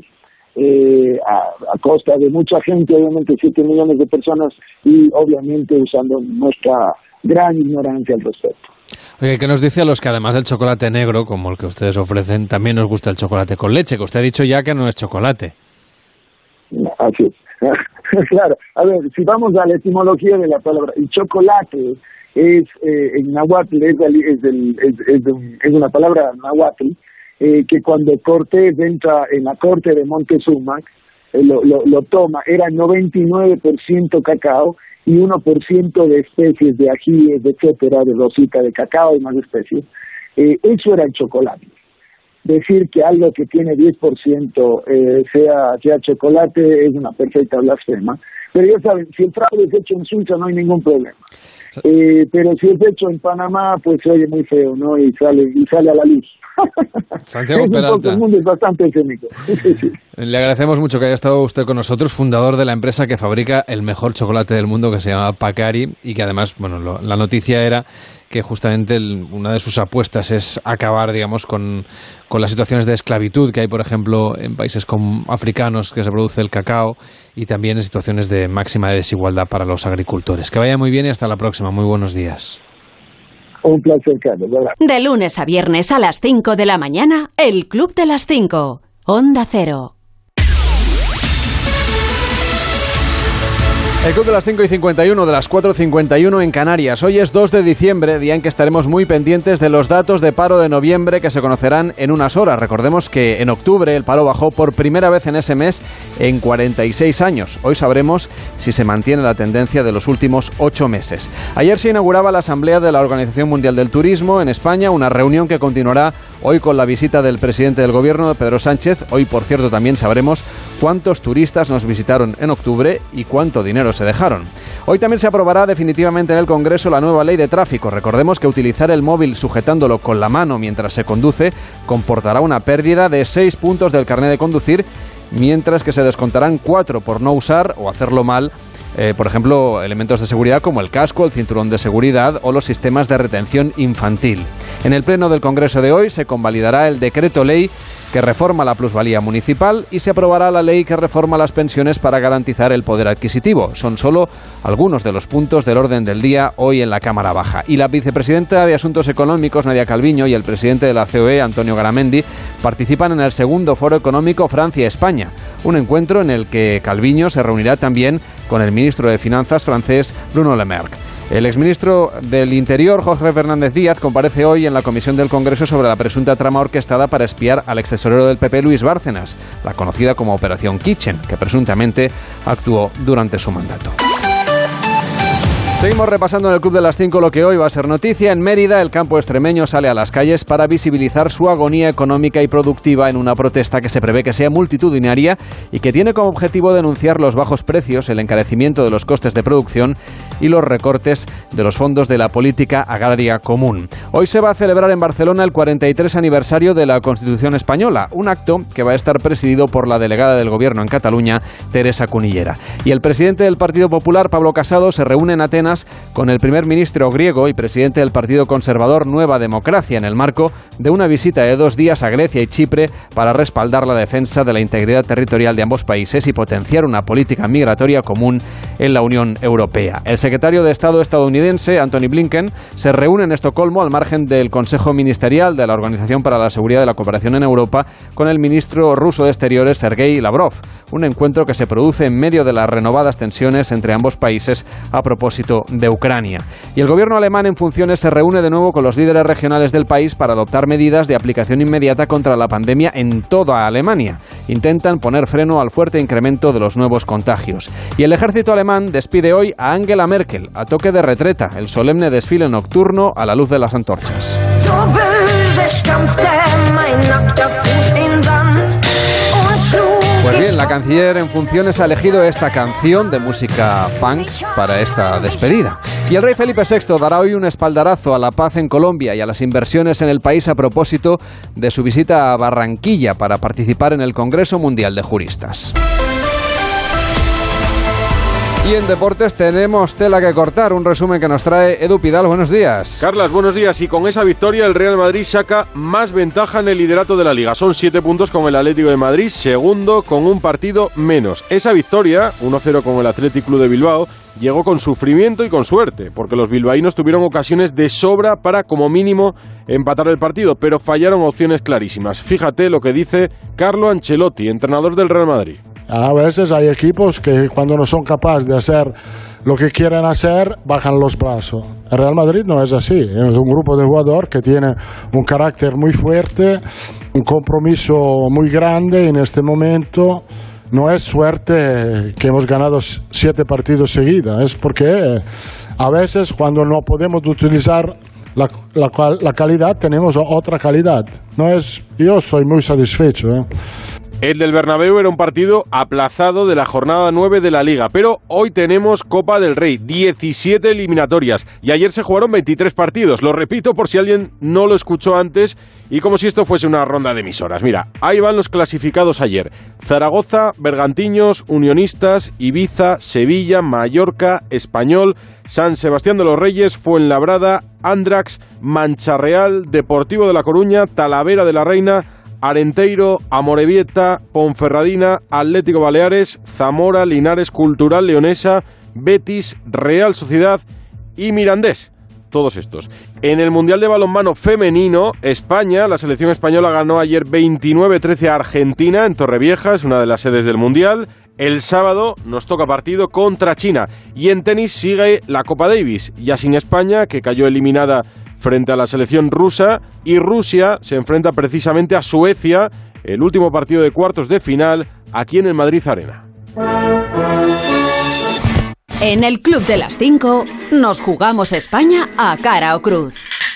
a costa de mucha gente, obviamente 7 millones de personas, y obviamente usando nuestra gran ignorancia al respecto.
Oye, ¿qué nos dice a los que además del chocolate negro, como el que ustedes ofrecen, también nos gusta el chocolate con leche? Que usted ha dicho ya que no es chocolate.
Así es. Claro, a ver, si vamos a la etimología de la palabra, el chocolate es en náhuatl, es una palabra náhuatl, que cuando Cortés entra en la corte de Montezuma, lo toma, era 99% cacao y 1% de especies de ajíes, etcétera, de rosita de cacao y más especies. Eso era el chocolate. Decir que algo que tiene 10% sea chocolate es una perfecta blasfema. Pero ya saben, si el fraude es hecho en Suiza no hay ningún problema. Pero si es hecho en Panamá, pues se oye muy feo, ¿no? Y sale a la luz.
Santiago Peralta.
El mundo es bastante escénico.
Le agradecemos mucho que haya estado usted con nosotros, fundador de la empresa que fabrica el mejor chocolate del mundo, que se llama Pacari, y que además, bueno, la noticia era que justamente una de sus apuestas es acabar, digamos, con las situaciones de esclavitud que hay, por ejemplo, en países africanos que se produce el cacao, y también en situaciones de máxima desigualdad para los agricultores. Que vaya muy bien y hasta la próxima. Muy buenos días.
Un placer, Carlos.
De lunes a viernes a las 5 de la mañana, el Club de las 5. Onda Cero.
El Club de las 5:51, de las 4:51 en Canarias. Hoy es 2 de diciembre, día en que estaremos muy pendientes de los datos de paro de noviembre que se conocerán en unas horas. Recordemos que en octubre el paro bajó por primera vez en ese mes en 46 años. Hoy sabremos si se mantiene la tendencia de los últimos 8 meses. Ayer se inauguraba la Asamblea de la Organización Mundial del Turismo en España, una reunión que continuará hoy con la visita del presidente del Gobierno, Pedro Sánchez. Hoy, por cierto, también sabremos cuántos turistas nos visitaron en octubre y cuánto dinero se dejaron. Hoy también se aprobará definitivamente en el Congreso la nueva ley de tráfico. Recordemos que utilizar el móvil sujetándolo con la mano mientras se conduce comportará una pérdida de 6 puntos del carnet de conducir, mientras que se descontarán 4 por no usar o hacerlo mal, por ejemplo, elementos de seguridad como el casco, el cinturón de seguridad o los sistemas de retención infantil. En el Pleno del Congreso de hoy se convalidará el decreto ley que reforma la plusvalía municipal y se aprobará la ley que reforma las pensiones para garantizar el poder adquisitivo. Son solo algunos de los puntos del orden del día hoy en la Cámara Baja. Y la vicepresidenta de Asuntos Económicos, Nadia Calviño, y el presidente de la COE, Antonio Garamendi, participan en el segundo Foro Económico Francia-España, un encuentro en el que Calviño se reunirá también con el ministro de Finanzas francés, Bruno Le Maire. El exministro del Interior, Jorge Fernández Díaz, comparece hoy en la Comisión del Congreso sobre la presunta trama orquestada para espiar al extesorero del PP, Luis Bárcenas, la conocida como Operación Kitchen, que presuntamente actuó durante su mandato. Seguimos repasando en el Club de las 5 lo que hoy va a ser noticia. En Mérida, el campo extremeño sale a las calles para visibilizar su agonía económica y productiva en una protesta que se prevé que sea multitudinaria y que tiene como objetivo denunciar los bajos precios, el encarecimiento de los costes de producción y los recortes de los fondos de la política agraria común. Hoy se va a celebrar en Barcelona el 43 aniversario de la Constitución española, un acto que va a estar presidido por la delegada del Gobierno en Cataluña, Teresa Cunillera. Y el presidente del Partido Popular, Pablo Casado, se reúne en Atenas con el primer ministro griego y presidente del Partido Conservador Nueva Democracia en el marco de una visita de 2 días a Grecia y Chipre para respaldar la defensa de la integridad territorial de ambos países y potenciar una política migratoria común en la Unión Europea. El secretario de Estado estadounidense, Antony Blinken, se reúne en Estocolmo al margen del Consejo Ministerial de la Organización para la Seguridad y la Cooperación en Europa con el ministro ruso de Exteriores, Sergei Lavrov, un encuentro que se produce en medio de las renovadas tensiones entre ambos países a propósito conflicto de Ucrania. Y el gobierno alemán en funciones se reúne de nuevo con los líderes regionales del país para adoptar medidas de aplicación inmediata contra la pandemia en toda Alemania. Intentan poner freno al fuerte incremento de los nuevos contagios. Y el ejército alemán despide hoy a Angela Merkel a toque de retreta, el solemne desfile nocturno a la luz de las antorchas. Pues bien, la canciller en funciones ha elegido esta canción de música punk para esta despedida. Y el rey Felipe VI dará hoy un espaldarazo a la paz en Colombia y a las inversiones en el país a propósito de su visita a Barranquilla para participar en el Congreso Mundial de Juristas. Y en deportes tenemos tela que cortar, un resumen que nos trae Edu Pidal. Buenos días.
Carlas, buenos días. Y con esa victoria el Real Madrid saca más ventaja en el liderato de la Liga. Son 7 puntos con el Atlético de Madrid, segundo con un partido menos. Esa victoria, 1-0 con el Athletic Club de Bilbao, llegó con sufrimiento y con suerte, porque los bilbaínos tuvieron ocasiones de sobra para, como mínimo, empatar el partido, pero fallaron opciones clarísimas. Fíjate lo que dice Carlo Ancelotti, entrenador del Real Madrid.
A veces hay equipos que cuando no son capaces de hacer lo que quieren hacer, bajan los brazos. El Real Madrid no es así, es un grupo de jugadores que tiene un carácter muy fuerte, un compromiso muy grande y en este momento no es suerte que hemos ganado 7 partidos seguidos, es porque a veces cuando no podemos utilizar la calidad tenemos otra calidad. Yo estoy muy satisfecho.
El del Bernabéu era un partido aplazado de la jornada 9 de la Liga, pero hoy tenemos Copa del Rey, 17 eliminatorias, y ayer se jugaron 23 partidos. Lo repito por si alguien no lo escuchó antes y como si esto fuese una ronda de emisoras. Mira, ahí van los clasificados ayer: Zaragoza, Bergantiños, Unionistas, Ibiza, Sevilla, Mallorca, Español, San Sebastián de los Reyes, Fuenlabrada, Andrax, Mancha-Real, Deportivo de La Coruña, Talavera de la Reina, Arenteiro, Amorebieta, Ponferradina, Atlético Baleares, Zamora, Linares, Cultural Leonesa, Betis, Real Sociedad y Mirandés. Todos estos. En el Mundial de Balonmano Femenino, España, la selección española ganó ayer 29-13 a Argentina en Torrevieja, es una de las sedes del Mundial. El sábado nos toca partido contra China. Y en tenis sigue la Copa Davis, ya sin España, que cayó eliminada frente a la selección rusa, y Rusia se enfrenta precisamente a Suecia, el último partido de cuartos de final, aquí en el Madrid Arena.
En el Club de las 5 nos jugamos España a cara o cruz.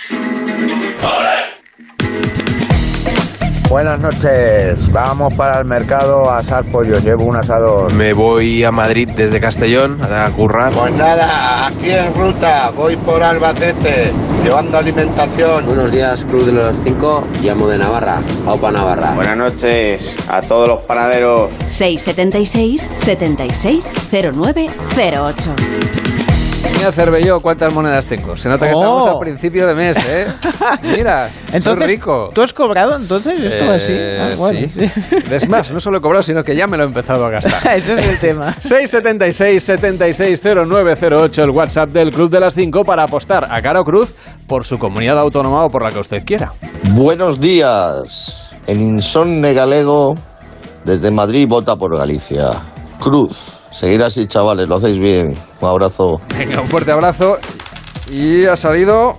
Buenas noches, vamos para el mercado a asar pollos, llevo un asador.
Me voy a Madrid desde Castellón a currar.
Pues nada, aquí en ruta, voy por Albacete, llevando alimentación.
Buenos días, Club de los 5, llamo de Navarra, Aupa Navarra.
Buenas noches a todos los panaderos.
676 76 09 08.
Mira, Cervelló, ¿cuántas monedas tengo? Se nota que estamos al principio de mes, ¿eh? Mira,
entonces,
soy rico.
¿Tú has cobrado entonces esto así?
Bueno. Sí. Es más, no solo he cobrado, sino que ya me lo he empezado a gastar.
Ese es el tema.
676 76 09 08, el WhatsApp del Club de las 5 para apostar a cara o cruz por su comunidad autónoma o por la que usted quiera.
Buenos días. En Insomne Galego, desde Madrid, vota por Galicia. Cruz. Seguir así, chavales, lo hacéis bien. Un abrazo.
Venga, un fuerte abrazo. Y ha salido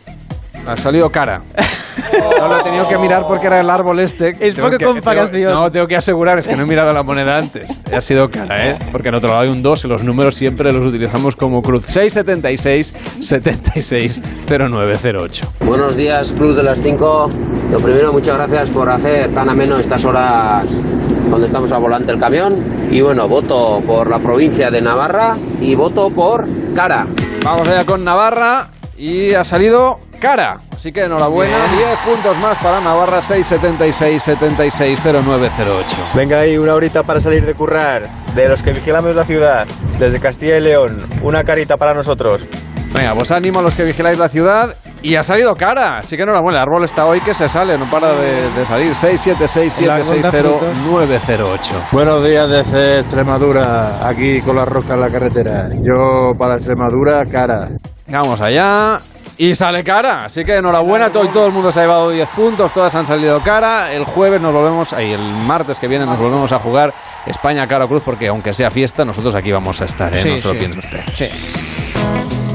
cara. No lo he tenido que mirar porque era el árbol este.
Es por comparación.
Tengo que asegurar, es que no he mirado la moneda antes. Ha sido cara, ¿eh? Porque en otro lado hay un 2 y los números siempre los utilizamos como cruz. 676 76 0908.
Buenos días, Club de las 5. Lo primero, muchas gracias por hacer tan ameno estas horas donde estamos al volante del camión. Y bueno, voto por la provincia de Navarra y voto por cara.
Vamos allá con Navarra y ha salido cara. Así que enhorabuena, 10 puntos más para Navarra, 676 76 0908.
Venga ahí, una horita para salir de currar, de los que vigilamos la ciudad, desde Castilla y León, una carita para nosotros.
Venga, pues ánimo a los que vigiláis la ciudad. Y ha salido cara, así que enhorabuena, el árbol está hoy que se sale, no para de salir. 676 760 908.
Buenos días desde Extremadura, aquí con la rosca en la carretera. Yo para Extremadura, cara.
Vamos allá. Y sale cara, así que enhorabuena, todo el mundo se ha llevado 10 puntos, todas han salido cara. El jueves el martes que viene nos volvemos a jugar España cara o cruz, porque aunque sea fiesta, nosotros aquí vamos a estar, ¿eh?
Sí,
no se lo
sí.
piense usted.
Sí.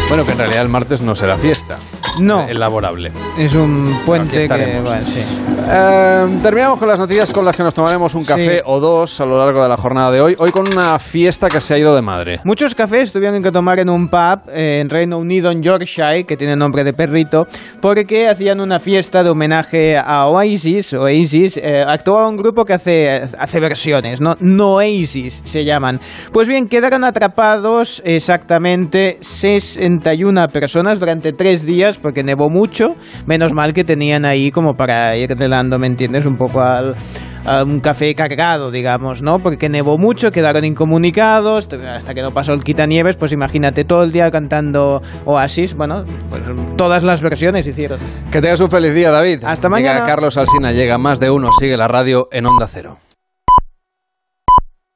Bueno, que en realidad el martes no será fiesta.
No.
El laborable.
Es un puente que... Bueno, sí.
Terminamos con las noticias con las que nos tomaremos un café o dos a lo largo de la jornada de hoy. Hoy con una fiesta que se ha ido de madre.
Muchos cafés tuvieron que tomar en un pub en Reino Unido, en Yorkshire, que tiene nombre de perrito, porque hacían una fiesta de homenaje a Oasis. Actuaba un grupo que hace versiones, ¿no? Noasis se llaman. Pues bien, quedaron atrapados exactamente 61 personas durante 3 días, porque nevó mucho. Menos mal que tenían ahí como para ir delando, ¿me entiendes? Un poco a un café cargado, digamos, ¿no? Porque nevó mucho, quedaron incomunicados, hasta que no pasó el quitanieves, pues imagínate, todo el día cantando Oasis. Bueno, pues todas las versiones hicieron.
Que tengas un feliz día, David.
Hasta mañana.
Llega Carlos Alsina, llega Más de Uno, sigue la radio en Onda Cero.